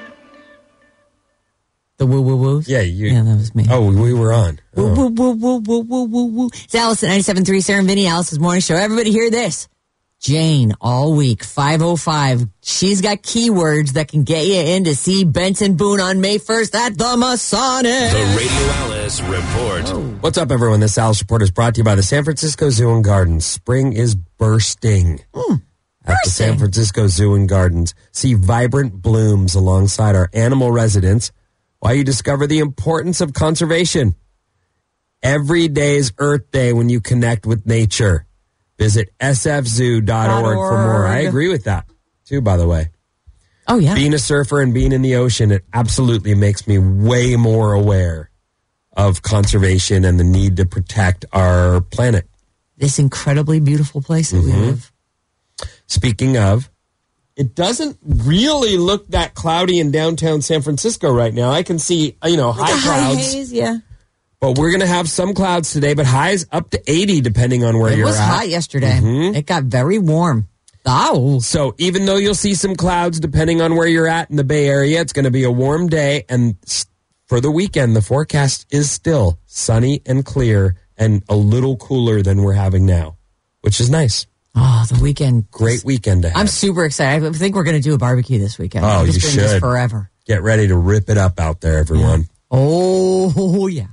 [SPEAKER 9] The woo woo woos?
[SPEAKER 10] Yeah, you.
[SPEAKER 9] Yeah, that was me.
[SPEAKER 10] Oh, we were on. Oh.
[SPEAKER 9] Woo woo woo woo woo woo woo. It's Alice at ninety-seven point three, Sarah and Vinny, Alice's morning show. Everybody hear this. Jane, all week, five oh five. She's got keywords that can get you in to see Benson Boone on May first at the Masonic.
[SPEAKER 12] The Radio Alice Report.
[SPEAKER 9] Oh.
[SPEAKER 10] What's up, everyone? This Alice Report is brought to you by the San Francisco Zoo and Gardens. Spring is bursting.
[SPEAKER 9] Mm,
[SPEAKER 10] At the San Francisco Zoo and Gardens. See vibrant blooms alongside our animal residents while you discover the importance of conservation. Every day is Earth Day when you connect with nature. Visit s f zoo dot org for more. I agree with that, too, by the way.
[SPEAKER 9] Oh, yeah.
[SPEAKER 10] Being a surfer and being in the ocean, it absolutely makes me way more aware of conservation and the need to protect our planet.
[SPEAKER 9] This incredibly beautiful place that
[SPEAKER 10] Mm-hmm.
[SPEAKER 9] we live.
[SPEAKER 10] Speaking of, it doesn't really look that cloudy in downtown San Francisco right now. I can see, you know,
[SPEAKER 9] Like
[SPEAKER 10] high
[SPEAKER 9] a
[SPEAKER 10] clouds.
[SPEAKER 9] High haze, yeah.
[SPEAKER 10] But we're going to have some clouds today, but highs up to eighty depending on where
[SPEAKER 9] It
[SPEAKER 10] you're
[SPEAKER 9] was
[SPEAKER 10] at.
[SPEAKER 9] hot yesterday.
[SPEAKER 10] Mhm.
[SPEAKER 9] It got very warm. Oh.
[SPEAKER 10] So even though you'll see some clouds depending on where you're at in the Bay Area, it's going to be a warm day. And s- for the weekend, the forecast is still sunny and clear and a little cooler than we're having now, which is nice.
[SPEAKER 9] Oh, the weekend.
[SPEAKER 10] Great weekend to have.
[SPEAKER 9] I'm super excited. I think we're going to do a barbecue this weekend.
[SPEAKER 10] Oh,
[SPEAKER 9] I'm
[SPEAKER 10] you
[SPEAKER 9] just doing this
[SPEAKER 10] should.
[SPEAKER 9] forever.
[SPEAKER 10] Get ready to rip it up out there, everyone.
[SPEAKER 9] Yeah. Oh, yeah.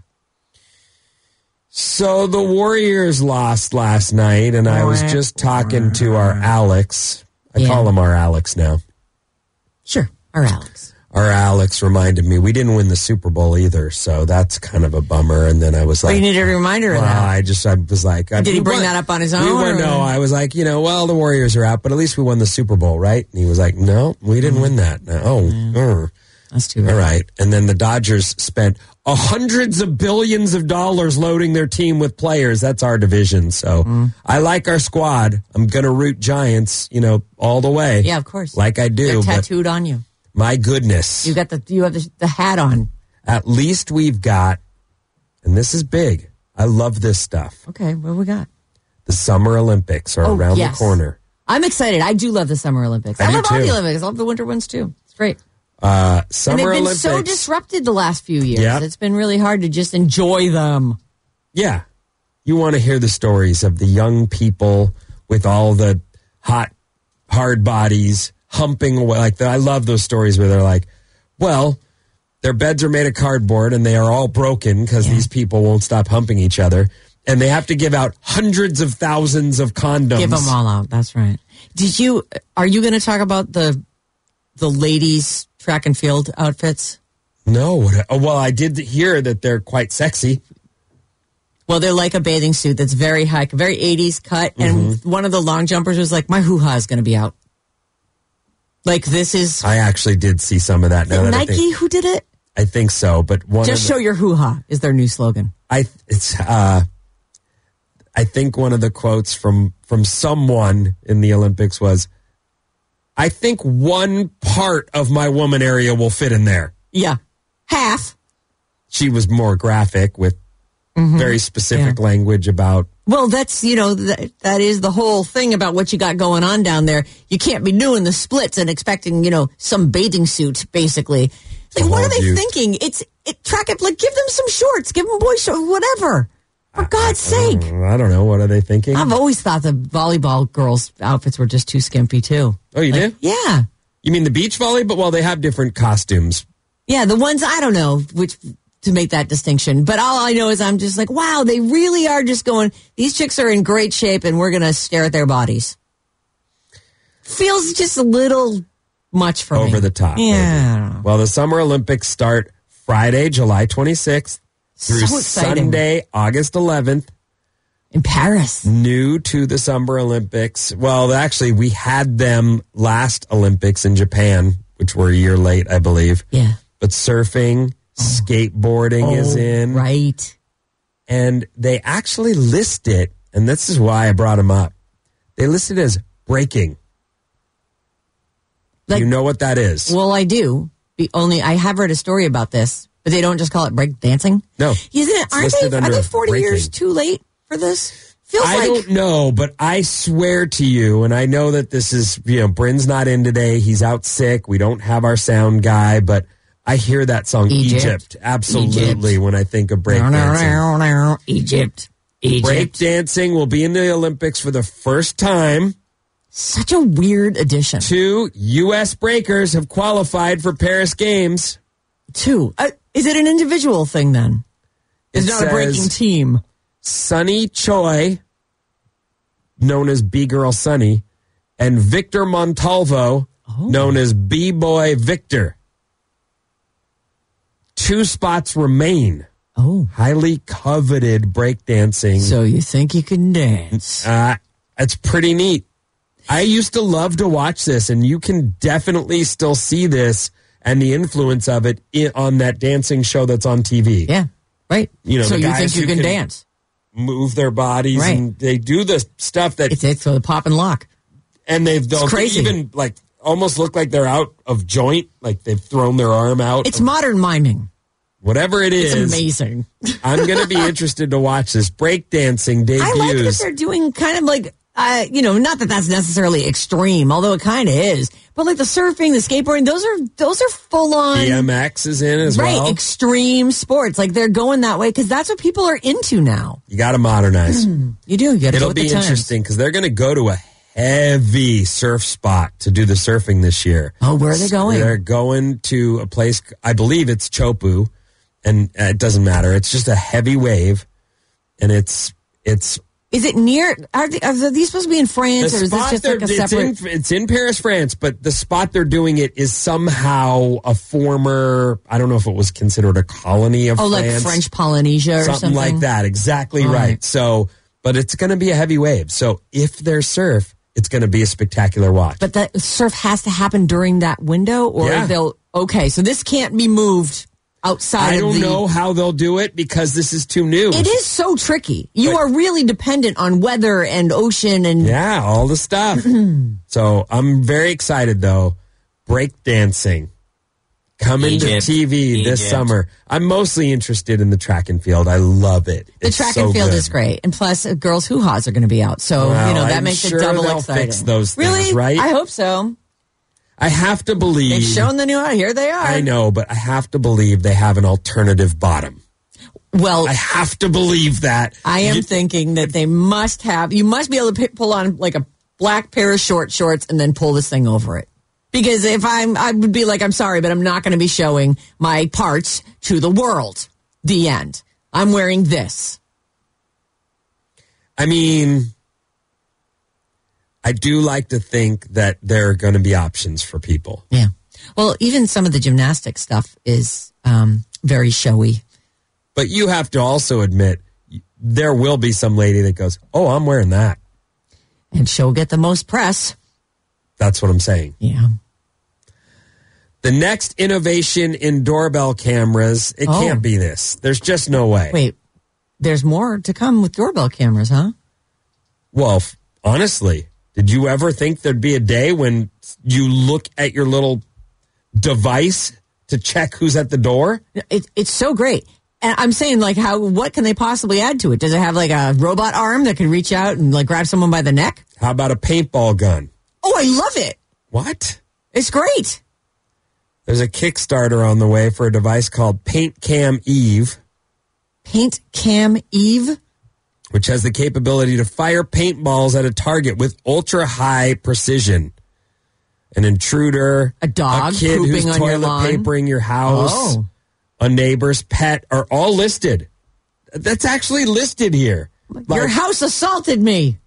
[SPEAKER 10] So the Warriors lost last night, and I was just talking to our Alex. I
[SPEAKER 9] Yeah.
[SPEAKER 10] call him our Alex now.
[SPEAKER 9] Sure, our Alex.
[SPEAKER 10] Our Alex reminded me we didn't win the Super Bowl either, so that's kind of a bummer. And then I was
[SPEAKER 9] But
[SPEAKER 10] like,
[SPEAKER 9] you need a reminder of
[SPEAKER 10] well,
[SPEAKER 9] that.
[SPEAKER 10] I just I was like, I,
[SPEAKER 9] Did he
[SPEAKER 10] we
[SPEAKER 9] bring
[SPEAKER 10] won-
[SPEAKER 9] that up on his
[SPEAKER 10] We
[SPEAKER 9] own,
[SPEAKER 10] were,
[SPEAKER 9] or-
[SPEAKER 10] no, I was like, you know, well, the Warriors are out, but at least we won the Super Bowl, right? And he was like, no, we didn't win that. No, oh, er.
[SPEAKER 9] That's too bad.
[SPEAKER 10] All right. And then the Dodgers spent uh, hundreds of billions of dollars loading their team with players. That's our division. So
[SPEAKER 9] Mm.
[SPEAKER 10] I like our squad. I'm going to root Giants, you know, all the way.
[SPEAKER 9] Yeah, of course.
[SPEAKER 10] Like I do.
[SPEAKER 9] They're
[SPEAKER 10] but
[SPEAKER 9] tattooed on you.
[SPEAKER 10] my goodness.
[SPEAKER 9] You got the you have the, the hat on.
[SPEAKER 10] At least we've got, and this is big. I love this stuff.
[SPEAKER 9] Okay, what we got?
[SPEAKER 10] The Summer Olympics are
[SPEAKER 9] Oh,
[SPEAKER 10] around
[SPEAKER 9] yes.
[SPEAKER 10] the corner.
[SPEAKER 9] I'm excited. I do love the Summer Olympics.
[SPEAKER 10] I
[SPEAKER 9] I,
[SPEAKER 10] do
[SPEAKER 9] love all
[SPEAKER 10] too.
[SPEAKER 9] the Olympics. I love the winter ones too. It's great.
[SPEAKER 10] Uh,
[SPEAKER 9] And
[SPEAKER 10] Summer
[SPEAKER 9] they've been
[SPEAKER 10] Olympics.
[SPEAKER 9] so disrupted the last few years.
[SPEAKER 10] Yep.
[SPEAKER 9] It's been really hard to just enjoy them.
[SPEAKER 10] Yeah. You want to hear the stories of the young people with all the hot, hard bodies humping away. Like, the, I love those stories where they're like, well, their beds are made of cardboard and they are all broken because
[SPEAKER 9] Yeah.
[SPEAKER 10] these people won't stop humping each other. And they have to give out hundreds of thousands of condoms.
[SPEAKER 9] Give them all out. That's right. Did you? Are you going to talk about the the ladies' track and field outfits?
[SPEAKER 10] No. What, oh, well, I did hear that they're quite sexy.
[SPEAKER 9] Well, they're like a bathing suit that's very high, very eighties cut. And
[SPEAKER 10] Mm-hmm.
[SPEAKER 9] one of the long jumpers was like, my hoo-ha is going to be out. Like, this is
[SPEAKER 10] I actually did see some of that. Now that I
[SPEAKER 9] Nike
[SPEAKER 10] think,
[SPEAKER 9] who did it?
[SPEAKER 10] I think so. But one
[SPEAKER 9] Just
[SPEAKER 10] of the,
[SPEAKER 9] show your hoo-ha is their new slogan.
[SPEAKER 10] I it's uh I think one of the quotes from from someone in the Olympics was, I think one part of my woman area will fit in there.
[SPEAKER 9] Yeah. Half.
[SPEAKER 10] She was more graphic with very specific
[SPEAKER 9] Yeah.
[SPEAKER 10] language about
[SPEAKER 9] Well, that's, you know, that, that is the whole thing about what you got going on down there. You can't be doing the splits and expecting, you know, some bathing suit, basically. Like, what are
[SPEAKER 10] hold
[SPEAKER 9] they
[SPEAKER 10] you.
[SPEAKER 9] thinking? It's, it, track it, like, give them some shorts, give them boy shorts, whatever. For God's sake.
[SPEAKER 10] I don't know, what are they thinking?
[SPEAKER 9] I've always thought the volleyball girls' outfits were just too skimpy, too.
[SPEAKER 10] Oh, you
[SPEAKER 9] Like,
[SPEAKER 10] do?
[SPEAKER 9] Yeah.
[SPEAKER 10] You mean the beach volley? But well, they have different costumes.
[SPEAKER 9] Yeah, the ones, I don't know which to make that distinction. But all I know is I'm just like, wow, they really are just going, these chicks are in great shape and we're going to stare at their bodies. Feels just a little much for me.
[SPEAKER 10] Over the top.
[SPEAKER 9] Yeah. I don't know.
[SPEAKER 10] Well, the Summer Olympics start Friday, July twenty-sixth through
[SPEAKER 9] So exciting.
[SPEAKER 10] Sunday, August eleventh.
[SPEAKER 9] In Paris.
[SPEAKER 10] New to the Summer Olympics. Well, actually, we had them last Olympics in Japan, which were a year late, I believe.
[SPEAKER 9] Yeah.
[SPEAKER 10] But surfing, skateboarding is
[SPEAKER 9] Oh,
[SPEAKER 10] in.
[SPEAKER 9] Right.
[SPEAKER 10] And they actually list it, and this is why I brought them up. They list it as breaking.
[SPEAKER 9] Like,
[SPEAKER 10] you know what that is?
[SPEAKER 9] Well, I do. Be only I have read a story about this, but they don't just call it break dancing.
[SPEAKER 10] No.
[SPEAKER 9] Isn't it?
[SPEAKER 10] It's
[SPEAKER 9] Aren't
[SPEAKER 10] listed
[SPEAKER 9] they? Are
[SPEAKER 10] under
[SPEAKER 9] they forty
[SPEAKER 10] breaking.
[SPEAKER 9] years too late for this? Feels
[SPEAKER 10] I
[SPEAKER 9] like
[SPEAKER 10] don't know, but I swear to you, and I know that this is, you know, Bryn's not in today. He's out sick. We don't have our sound guy, but I hear that song, Egypt,
[SPEAKER 9] Egypt.
[SPEAKER 10] absolutely,
[SPEAKER 9] Egypt.
[SPEAKER 10] when I think of breakdancing.
[SPEAKER 9] Egypt. Egypt.
[SPEAKER 10] Breakdancing will be in the Olympics for the first time.
[SPEAKER 9] Such a weird addition.
[SPEAKER 10] Two U S breakers have qualified for Paris Games.
[SPEAKER 9] Two. Uh, is it an individual thing then? It's
[SPEAKER 10] It
[SPEAKER 9] not a breaking
[SPEAKER 10] says-
[SPEAKER 9] team.
[SPEAKER 10] Sunny Choi, known as B-Girl Sunny, and Victor Montalvo,
[SPEAKER 9] Oh.
[SPEAKER 10] known as B-Boy Victor. Two spots remain.
[SPEAKER 9] Oh.
[SPEAKER 10] Highly coveted breakdancing.
[SPEAKER 9] So you think you can dance?
[SPEAKER 10] Uh, it's pretty neat. I used to love to watch this, and you can definitely still see this and the influence of it in, on that dancing show that's on T V.
[SPEAKER 9] Yeah. Right.
[SPEAKER 10] You know,
[SPEAKER 9] so
[SPEAKER 10] the
[SPEAKER 9] you
[SPEAKER 10] guys
[SPEAKER 9] think you
[SPEAKER 10] who
[SPEAKER 9] can,
[SPEAKER 10] can-
[SPEAKER 9] dance?
[SPEAKER 10] Move their bodies,
[SPEAKER 9] Right.
[SPEAKER 10] and they do the stuff that
[SPEAKER 9] It's it's the pop and lock.
[SPEAKER 10] And they've they'll
[SPEAKER 9] crazy.
[SPEAKER 10] even like almost look like they're out of joint, like they've thrown their arm out.
[SPEAKER 9] It's modern miming.
[SPEAKER 10] Whatever it
[SPEAKER 9] It's
[SPEAKER 10] is,
[SPEAKER 9] amazing.
[SPEAKER 10] I'm going to be interested to watch this breakdancing debuts.
[SPEAKER 9] I like that they're doing kind of like uh, you know, not that that's necessarily extreme, although it kind of is. But like the surfing, the skateboarding, those are those are full on.
[SPEAKER 10] B M X is in as
[SPEAKER 9] right,
[SPEAKER 10] well.
[SPEAKER 9] Right, extreme sports. Like they're going that way because that's what people are into now.
[SPEAKER 10] You got to modernize.
[SPEAKER 9] you do. You got to.
[SPEAKER 10] It'll be interesting because they're going to go to a heavy surf spot to do the surfing this year.
[SPEAKER 9] Oh, where are they going?
[SPEAKER 10] They're going to a place, I believe it's Chopu, and uh, it doesn't matter. It's just a heavy wave, and it's it's.
[SPEAKER 9] Is it near? Are, they, are these supposed to be in France,
[SPEAKER 10] The
[SPEAKER 9] or is this just like a
[SPEAKER 10] it's
[SPEAKER 9] separate?
[SPEAKER 10] in, it's in Paris, France, but the spot they're doing it is somehow a former, I don't know if it was considered a colony of
[SPEAKER 9] oh,
[SPEAKER 10] France.
[SPEAKER 9] like French Polynesia or
[SPEAKER 10] something.
[SPEAKER 9] something?
[SPEAKER 10] like that. Exactly
[SPEAKER 9] All
[SPEAKER 10] right.
[SPEAKER 9] right.
[SPEAKER 10] So, but it's going to be a heavy wave. So if there's surf, it's going to be a spectacular watch.
[SPEAKER 9] But that surf has to happen during that window, or
[SPEAKER 10] Yeah.
[SPEAKER 9] they'll, okay, so this can't be moved outside
[SPEAKER 10] I
[SPEAKER 9] of
[SPEAKER 10] don't
[SPEAKER 9] the...
[SPEAKER 10] know how they'll do it because this is too new.
[SPEAKER 9] It is so tricky. You
[SPEAKER 10] But-
[SPEAKER 9] are really dependent on weather and ocean and...
[SPEAKER 10] Yeah, all the stuff. So I'm very excited, though. Break dancing coming
[SPEAKER 13] Egypt.
[SPEAKER 10] to T V this
[SPEAKER 13] Egypt.
[SPEAKER 10] summer. I'm mostly interested in the track and field. I love it.
[SPEAKER 9] The
[SPEAKER 10] It's
[SPEAKER 9] track
[SPEAKER 10] so
[SPEAKER 9] and field
[SPEAKER 10] good.
[SPEAKER 9] is great. And plus, uh, girls' hoo-ha's are going to be out. So,
[SPEAKER 10] Well,
[SPEAKER 9] you know, that
[SPEAKER 10] I'm
[SPEAKER 9] makes
[SPEAKER 10] sure
[SPEAKER 9] it double
[SPEAKER 10] they'll
[SPEAKER 9] exciting.
[SPEAKER 10] fix those things,
[SPEAKER 9] really?
[SPEAKER 10] right?
[SPEAKER 9] I hope so.
[SPEAKER 10] I have to believe.
[SPEAKER 9] They've shown the new... Here they are.
[SPEAKER 10] I know, but I have to believe they have an alternative bottom.
[SPEAKER 9] Well,
[SPEAKER 10] I have to believe that.
[SPEAKER 9] I am
[SPEAKER 10] You-
[SPEAKER 9] thinking that they must have... You must be able to p- pull on like a black pair of short shorts and then pull this thing over it. Because if I'm... I would be like, I'm sorry, but I'm not going to be showing my parts to the world. The end. I'm wearing this.
[SPEAKER 10] I mean, I do like to think that there are going to be options for people.
[SPEAKER 9] Yeah. Well, even some of the gymnastic stuff is um, very showy.
[SPEAKER 10] But you have to also admit there will be some lady that goes, oh, I'm wearing that.
[SPEAKER 9] And she'll get the most press.
[SPEAKER 10] That's what I'm saying.
[SPEAKER 9] Yeah.
[SPEAKER 10] The next innovation in doorbell cameras, it
[SPEAKER 9] Oh.
[SPEAKER 10] can't be this. There's just no way.
[SPEAKER 9] Wait, there's more to come with doorbell cameras, huh?
[SPEAKER 10] Well, f- honestly, did you ever think there'd be a day when you look at your little device to check who's at the door?
[SPEAKER 9] It, it's so great. And I'm saying, like, how? What can they possibly add to it? Does it have, like, a robot arm that can reach out and, like, grab someone by the neck?
[SPEAKER 10] How about a paintball gun?
[SPEAKER 9] Oh, I love it.
[SPEAKER 10] What?
[SPEAKER 9] It's great.
[SPEAKER 10] There's a Kickstarter on the way for a device called Paint Cam Eve,
[SPEAKER 9] Paint Cam Eve?
[SPEAKER 10] which has the capability to fire paintballs at a target with ultra-high precision. An intruder,
[SPEAKER 9] A dog
[SPEAKER 10] a kid
[SPEAKER 9] pooping
[SPEAKER 10] who's
[SPEAKER 9] on your
[SPEAKER 10] toilet
[SPEAKER 9] lawn.
[SPEAKER 10] papering your house,
[SPEAKER 9] Oh.
[SPEAKER 10] a neighbor's pet are all listed. That's actually listed here.
[SPEAKER 9] Your
[SPEAKER 10] Like,
[SPEAKER 9] house assaulted me.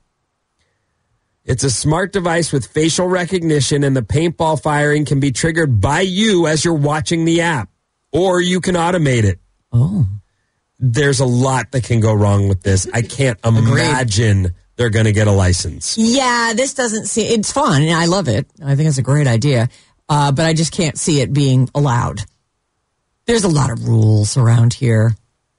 [SPEAKER 10] it's a smart device with facial recognition, and the paintball firing can be triggered by you as you're watching the app, or you can automate it.
[SPEAKER 9] Oh.
[SPEAKER 10] There's a lot that can go wrong with this. I can't imagine they're going to get a license.
[SPEAKER 9] Yeah, this doesn't see... It's fun, and I love it. I think it's a great idea. Uh, but I just can't see it being allowed. There's a lot of rules around here.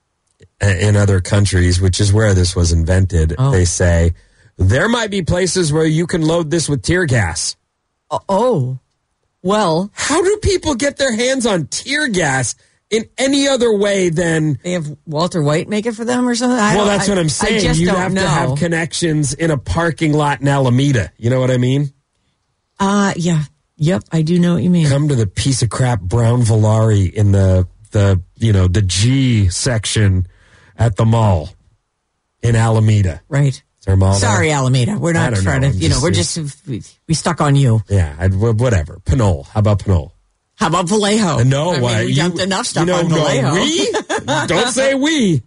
[SPEAKER 10] In other countries, which is where this was invented,
[SPEAKER 9] Oh.
[SPEAKER 10] they say, there might be places where you can load this with tear gas.
[SPEAKER 9] Uh, oh. Well...
[SPEAKER 10] How do people get their hands on tear gas in any other way than...
[SPEAKER 9] They have Walter White make it for them or something? I
[SPEAKER 10] well,
[SPEAKER 9] don't-
[SPEAKER 10] that's
[SPEAKER 9] I-
[SPEAKER 10] what I'm
[SPEAKER 9] I
[SPEAKER 10] saying.
[SPEAKER 9] just
[SPEAKER 10] You'd
[SPEAKER 9] don't
[SPEAKER 10] have
[SPEAKER 9] know.
[SPEAKER 10] to have connections in a parking lot in Alameda. You know what I mean?
[SPEAKER 9] Uh, yeah. Yep, I do know what you mean.
[SPEAKER 10] Come to the piece of crap Brown Volare in the, the you know, the G section at the mall in Alameda.
[SPEAKER 9] Right.
[SPEAKER 10] Is there a mall
[SPEAKER 9] Sorry,
[SPEAKER 10] there?
[SPEAKER 9] Alameda. We're
[SPEAKER 10] I
[SPEAKER 9] not
[SPEAKER 10] don't
[SPEAKER 9] trying
[SPEAKER 10] know.
[SPEAKER 9] to,
[SPEAKER 10] I'm
[SPEAKER 9] you know,
[SPEAKER 10] just-
[SPEAKER 9] we're just, we, we stuck on you.
[SPEAKER 10] Yeah, I'd, whatever. Pinole. How about Pinole?
[SPEAKER 9] How about Vallejo?
[SPEAKER 10] Uh, no,
[SPEAKER 9] I mean,
[SPEAKER 10] uh,
[SPEAKER 9] we
[SPEAKER 10] you-
[SPEAKER 9] dumped enough stuff
[SPEAKER 10] you know,
[SPEAKER 9] on
[SPEAKER 10] no,
[SPEAKER 9] Vallejo.
[SPEAKER 10] we? Don't say we.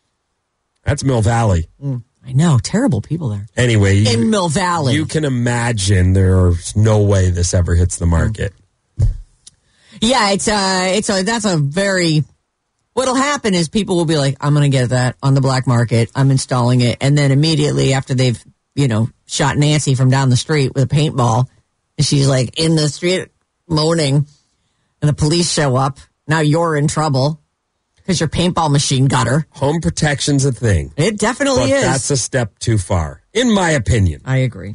[SPEAKER 10] That's Mill Valley.
[SPEAKER 9] I know. Terrible people there.
[SPEAKER 10] Anyway. You,
[SPEAKER 9] In Mill Valley.
[SPEAKER 10] You can imagine there's no way this ever hits the market.
[SPEAKER 9] Yeah, it's uh it's a that's a very what'll happen is people will be like, I'm gonna get that on the black market, I'm installing it, and then immediately after they've, you know, shot Nancy from down the street with a paintball, and she's like in the street moaning, and the police show up, now you're in trouble because your paintball machine got her.
[SPEAKER 10] Home protection's a thing.
[SPEAKER 9] It definitely
[SPEAKER 10] but
[SPEAKER 9] is.
[SPEAKER 10] That's a step too far, in my opinion.
[SPEAKER 9] I agree.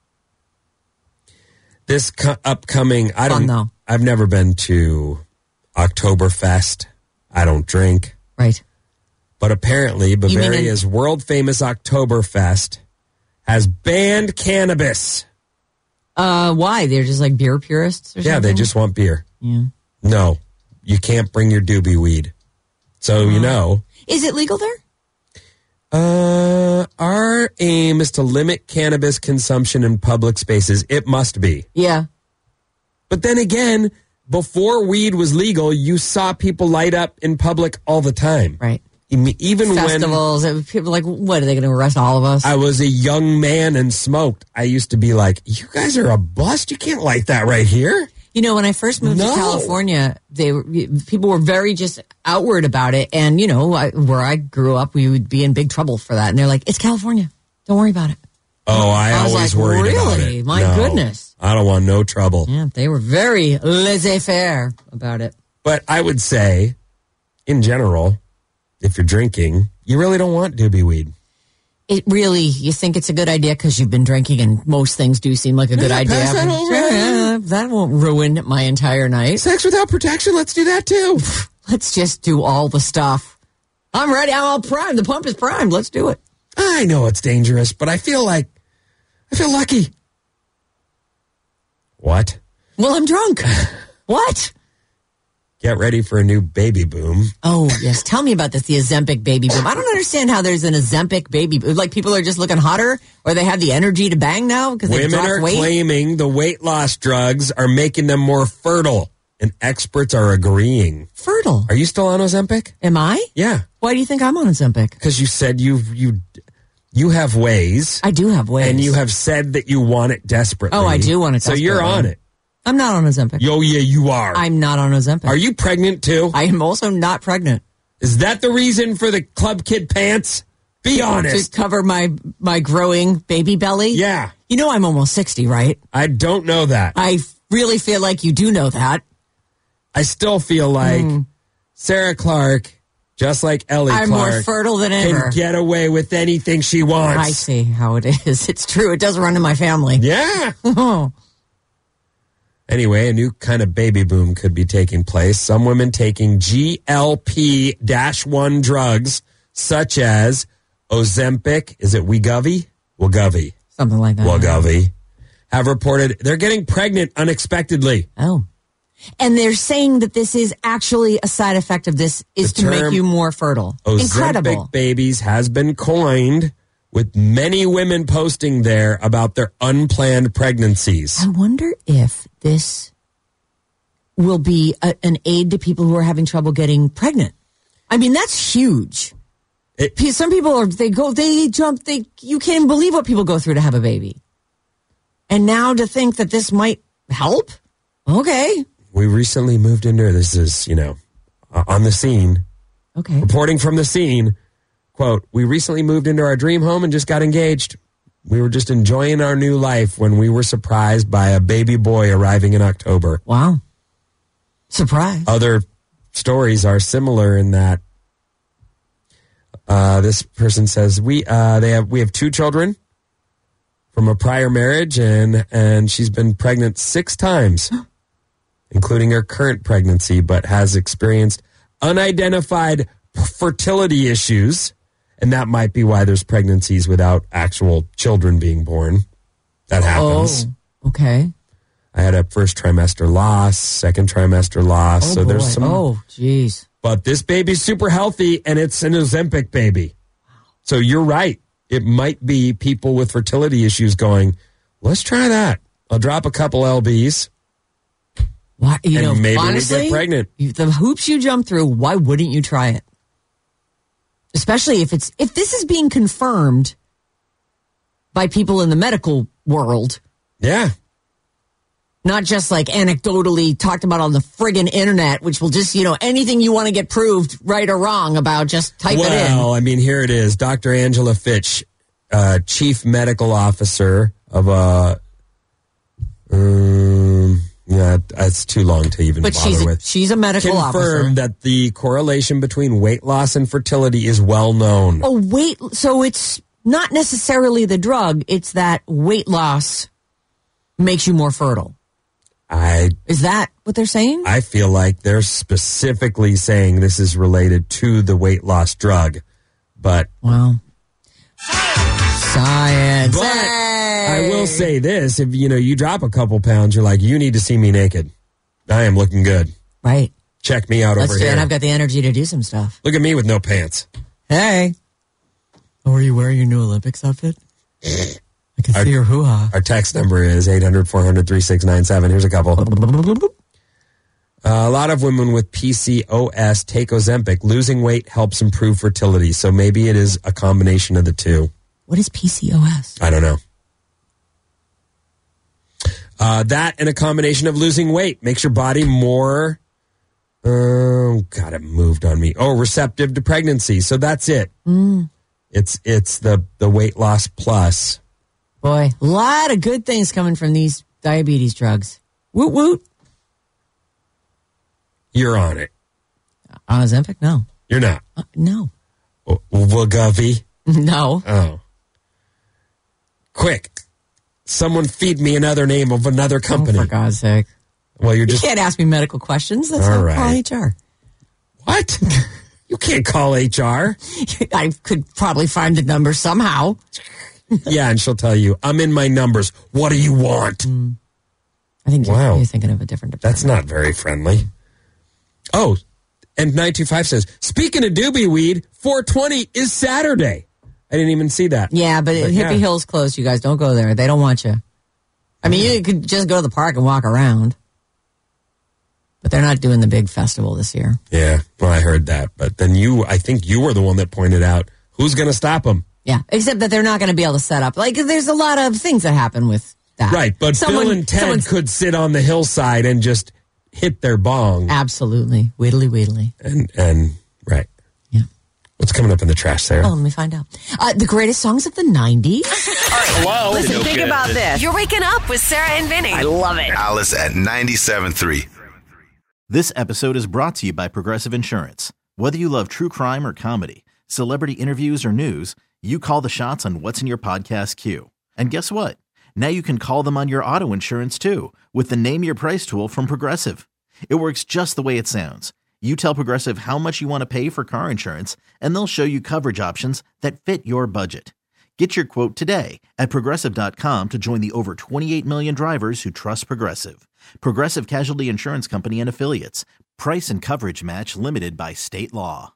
[SPEAKER 10] This co- upcoming, I don't
[SPEAKER 9] Fun, though.
[SPEAKER 10] I've never been to Oktoberfest. I don't drink.
[SPEAKER 9] Right.
[SPEAKER 10] But apparently,
[SPEAKER 9] mean
[SPEAKER 10] Bavaria's world famous Oktoberfest has banned cannabis.
[SPEAKER 9] Uh, why? They're just like beer purists or something?
[SPEAKER 10] Yeah, they just want beer.
[SPEAKER 9] Yeah.
[SPEAKER 10] No, you can't bring your doobie weed. So, oh. you know.
[SPEAKER 9] Is it legal there?
[SPEAKER 10] Uh, our aim is to limit cannabis consumption in public spaces. It must be.
[SPEAKER 9] Yeah.
[SPEAKER 10] But then again, before weed was legal, you saw people light up in public all the time.
[SPEAKER 9] Right.
[SPEAKER 10] Even
[SPEAKER 9] festivals,
[SPEAKER 10] when
[SPEAKER 9] people like, what, are they going to arrest all of us?
[SPEAKER 10] I was a young man and smoked. I used to be like, you guys are a bust. You can't light that right here.
[SPEAKER 9] You know, when I first moved
[SPEAKER 10] no.
[SPEAKER 9] to California, they were, people were very just outward about it. And, you know, I, where I grew up, we would be in big trouble for that. And they're like, it's California. Don't worry about it.
[SPEAKER 10] Oh, I,
[SPEAKER 9] I was
[SPEAKER 10] always
[SPEAKER 9] like,
[SPEAKER 10] worried
[SPEAKER 9] really?
[SPEAKER 10] about it.
[SPEAKER 9] My
[SPEAKER 10] no,
[SPEAKER 9] goodness.
[SPEAKER 10] I don't want no trouble.
[SPEAKER 9] Yeah, they were very laissez-faire about it.
[SPEAKER 10] But I would say, in general, if you're drinking, you really don't want doobie weed.
[SPEAKER 9] It really, you think it's a good idea because you've been drinking and most things do seem like a good
[SPEAKER 10] yeah,
[SPEAKER 9] idea.
[SPEAKER 10] Pass that, over.
[SPEAKER 9] Yeah, that won't ruin my entire night.
[SPEAKER 10] Sex without protection, let's do that too.
[SPEAKER 9] Let's just do all the stuff. I'm ready, I'm all primed. The pump is primed. Let's do it.
[SPEAKER 10] I know it's dangerous, but I feel like, I feel lucky. What?
[SPEAKER 9] Well, I'm drunk. What?
[SPEAKER 10] Get ready for a new baby boom.
[SPEAKER 9] Oh, yes. Tell me about this, the Ozempic baby boom. I don't understand how there's an Ozempic baby boom. Like, people are just looking hotter, or they have the energy to bang now because they
[SPEAKER 10] Women
[SPEAKER 9] dropped
[SPEAKER 10] are
[SPEAKER 9] weight?
[SPEAKER 10] claiming the weight loss drugs are making them more fertile, and experts are agreeing.
[SPEAKER 9] Fertile?
[SPEAKER 10] Are you still on Ozempic?
[SPEAKER 9] Am I?
[SPEAKER 10] Yeah.
[SPEAKER 9] Why do you think I'm on Ozempic?
[SPEAKER 10] Because you said you you you have ways.
[SPEAKER 9] I do have ways.
[SPEAKER 10] And you have said that you want it desperately.
[SPEAKER 9] Oh, I do want it
[SPEAKER 10] so
[SPEAKER 9] desperately.
[SPEAKER 10] you're on it.
[SPEAKER 9] I'm not on Ozempic.
[SPEAKER 10] Yo, yeah, you are.
[SPEAKER 9] I'm not on Ozempic.
[SPEAKER 10] Are you pregnant too?
[SPEAKER 9] I am also not pregnant.
[SPEAKER 10] Is that the reason for the Club Kid pants? Be honest.
[SPEAKER 9] To cover my my growing baby belly?
[SPEAKER 10] Yeah.
[SPEAKER 9] You know I'm almost sixty, right?
[SPEAKER 10] I don't know that.
[SPEAKER 9] I really feel like you do know that.
[SPEAKER 10] I still feel like mm. Sarah Clark, just like Ellie
[SPEAKER 9] I'm
[SPEAKER 10] Clark,
[SPEAKER 9] more fertile than ever.
[SPEAKER 10] Can get away with anything she wants.
[SPEAKER 9] I see how it is. It's true. It does run in my family.
[SPEAKER 10] Yeah. Anyway, a new kind of baby boom could be taking place. Some women taking G L P one drugs, such as Ozempic, is it Wegovy? Wegovy.
[SPEAKER 9] Something like that.
[SPEAKER 10] Wegovy. Have reported they're getting pregnant unexpectedly.
[SPEAKER 9] Oh. And they're saying that this is actually a side effect of this is
[SPEAKER 10] The
[SPEAKER 9] to make you more fertile.
[SPEAKER 10] Ozempic
[SPEAKER 9] Incredible.
[SPEAKER 10] babies has been coined, with many women posting there about their unplanned pregnancies.
[SPEAKER 9] I wonder if this will be a, an aid to people who are having trouble getting pregnant. I mean, that's huge. It, Some people are, they go, they jump, they, you can't even believe what people go through to have a baby. And now to think that this might help? Okay.
[SPEAKER 10] We recently moved into, this is, you know, uh, on the scene.
[SPEAKER 9] Okay.
[SPEAKER 10] Reporting from the scene. Quote, we recently moved into our dream home and just got engaged. We were just enjoying our new life when we were surprised by a baby boy arriving in October.
[SPEAKER 9] Wow. Surprise.
[SPEAKER 10] Other stories are similar in that uh, this person says we uh, they have we have two children from a prior marriage, and and she's been pregnant six times, including her current pregnancy, but has experienced unidentified fertility issues. And that might be why there's pregnancies without actual children being born. That happens.
[SPEAKER 9] Oh, okay.
[SPEAKER 10] I had a first trimester loss, second trimester loss.
[SPEAKER 9] Oh,
[SPEAKER 10] so
[SPEAKER 9] boy.
[SPEAKER 10] there's some.
[SPEAKER 9] Oh, geez.
[SPEAKER 10] But this baby's super healthy, and it's an Ozempic baby. So you're right. It might be people with fertility issues going, let's try that. I'll drop a couple L Bs.
[SPEAKER 9] Why, you
[SPEAKER 10] and
[SPEAKER 9] know,
[SPEAKER 10] maybe
[SPEAKER 9] honestly,
[SPEAKER 10] we get pregnant.
[SPEAKER 9] The hoops you jump through, why wouldn't you try it? Especially if it's if this is being confirmed by people in the medical world.
[SPEAKER 10] Yeah.
[SPEAKER 9] Not just like anecdotally talked about on the friggin' internet, which will just, you know, anything you want to get proved right or wrong about, just type
[SPEAKER 10] well,
[SPEAKER 9] it in.
[SPEAKER 10] Well, I mean, here it is. Doctor Angela Fitch, uh, Chief Medical Officer of a... Um, yeah, it's too long to even
[SPEAKER 9] but
[SPEAKER 10] bother
[SPEAKER 9] she's a,
[SPEAKER 10] with.
[SPEAKER 9] she's a medical
[SPEAKER 10] Confirmed
[SPEAKER 9] officer.
[SPEAKER 10] Confirmed that the correlation between weight loss and fertility is well known.
[SPEAKER 9] Oh, weight... So it's not necessarily the drug. It's that weight loss makes you more fertile.
[SPEAKER 10] I
[SPEAKER 9] Is that what they're saying?
[SPEAKER 10] I feel like they're specifically saying this is related to the weight loss drug. But
[SPEAKER 9] wow. Science.
[SPEAKER 10] But
[SPEAKER 9] hey.
[SPEAKER 10] I will say this, if you know you drop a couple pounds, you're like, you need to see me naked. I am looking good.
[SPEAKER 9] Right.
[SPEAKER 10] Check me out
[SPEAKER 9] Let's
[SPEAKER 10] over
[SPEAKER 9] do,
[SPEAKER 10] here.
[SPEAKER 9] And I've got the energy to do some stuff.
[SPEAKER 10] Look at me with no pants.
[SPEAKER 9] Hey. Oh, are you wearing your new Olympics outfit? I can
[SPEAKER 10] our,
[SPEAKER 9] see your hoo-ha.
[SPEAKER 10] Our text number is eight hundred, four hundred, thirty-six ninety-seven. Here's a couple. Uh, a lot of women with P C O S take Ozempic. Losing weight helps improve fertility. So maybe it is a combination of the two.
[SPEAKER 9] What is P C O S?
[SPEAKER 10] I don't know. Uh, that and a combination of losing weight makes your body more, oh, God, it moved on me. Oh, receptive to pregnancy. So that's it.
[SPEAKER 9] Mm.
[SPEAKER 10] It's it's the, the weight loss plus.
[SPEAKER 9] Boy, a lot of good things coming from these diabetes drugs. Woot woot.
[SPEAKER 10] You're on it.
[SPEAKER 9] On Ozempic? No.
[SPEAKER 10] You're not?
[SPEAKER 9] Uh, no.
[SPEAKER 10] Oh, Wegovy?
[SPEAKER 9] No.
[SPEAKER 10] Oh. Quick. Someone feed me another name of another company.
[SPEAKER 9] Oh, for God's sake.
[SPEAKER 10] Well, you're just...
[SPEAKER 9] You can't ask me medical questions. That's
[SPEAKER 10] All
[SPEAKER 9] not
[SPEAKER 10] right.
[SPEAKER 9] call H R.
[SPEAKER 10] What? You can't call H R.
[SPEAKER 9] I could probably find the number somehow.
[SPEAKER 10] Yeah, and she'll tell you, I'm in my numbers. What do you want?
[SPEAKER 9] Mm. I think
[SPEAKER 10] wow.
[SPEAKER 9] you're, you're thinking of a different department.
[SPEAKER 10] That's not very friendly. Oh, and nine two five says, speaking of doobie weed, four twenty is Saturday. I didn't even see that.
[SPEAKER 9] Yeah, but, but Hippie yeah. Hill's closed, you guys. Don't go there. They don't want you. I mean, you could just go to the park and walk around. But they're not doing the big festival this year.
[SPEAKER 10] Yeah, well, I heard that. But then you, I think you were the one that pointed out, who's going to stop them?
[SPEAKER 9] Yeah, except that they're not going to be able to set up. Like, there's a lot of things that happen with that.
[SPEAKER 10] Right, but someone, Bill and Ted could sit on the hillside and just hit their bong.
[SPEAKER 9] Absolutely. Wheedly, wheedly.
[SPEAKER 10] And, and right.
[SPEAKER 9] Yeah.
[SPEAKER 10] What's coming up in the trash, Sarah?
[SPEAKER 9] Oh, let me find out. Uh, the greatest songs of the nineties.
[SPEAKER 7] All right,
[SPEAKER 6] wow.
[SPEAKER 7] Listen,
[SPEAKER 6] no
[SPEAKER 7] think
[SPEAKER 6] kidding.
[SPEAKER 7] about this. You're waking up with Sarah and Vinny.
[SPEAKER 6] I love it.
[SPEAKER 12] Alice at ninety-seven point three.
[SPEAKER 1] This episode is brought to you by Progressive Insurance. Whether you love true crime or comedy, celebrity interviews or news, you call the shots on what's in your podcast queue. And guess what? Now you can call them on your auto insurance too with the Name Your Price tool from Progressive. It works just the way it sounds. You tell Progressive how much you want to pay for car insurance, and they'll show you coverage options that fit your budget. Get your quote today at Progressive dot com to join the over twenty-eight million drivers who trust Progressive. Progressive Casualty Insurance Company and Affiliates. Price and coverage match limited by state law.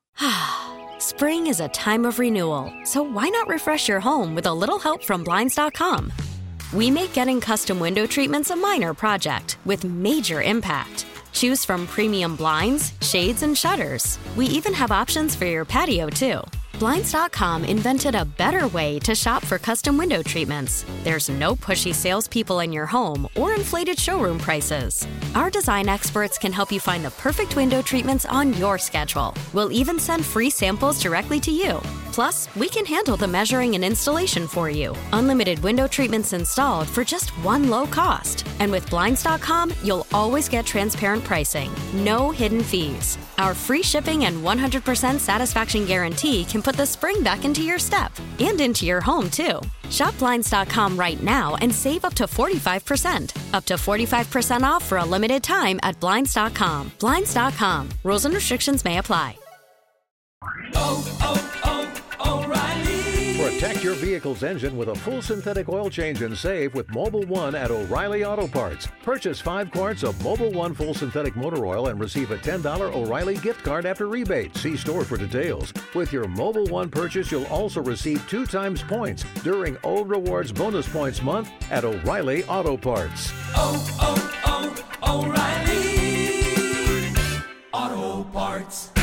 [SPEAKER 13] Spring is a time of renewal, so why not refresh your home with a little help from Blinds dot com? We make getting custom window treatments a minor project with major impact. Choose from premium blinds, shades, and shutters. We even have options for your patio, too. Blinds dot com invented a better way to shop for custom window treatments. There's no pushy salespeople in your home or inflated showroom prices. Our design experts can help you find the perfect window treatments on your schedule. We'll even send free samples directly to you. Plus, we can handle the measuring and installation for you. Unlimited window treatments installed for just one low cost. And with Blinds dot com, you'll always get transparent pricing. No hidden fees. Our free shipping and one hundred percent satisfaction guarantee can put the spring back into your step and into your home, too. Shop Blinds dot com right now and save up to forty-five percent. Up to forty-five percent off for a limited time at Blinds dot com. Blinds dot com. Rules and restrictions may apply.
[SPEAKER 14] Oh, oh, oh, O'Reilly. Protect your vehicle's engine with a full synthetic oil change and save with Mobil one at O'Reilly Auto Parts. Purchase five quarts of Mobil one full synthetic motor oil and receive a ten dollars O'Reilly gift card after rebate. See store for details. With your Mobil one purchase, you'll also receive two times points during O Rewards Bonus Points Month at O'Reilly Auto Parts.
[SPEAKER 15] Oh, oh, oh, O'Reilly Auto Parts.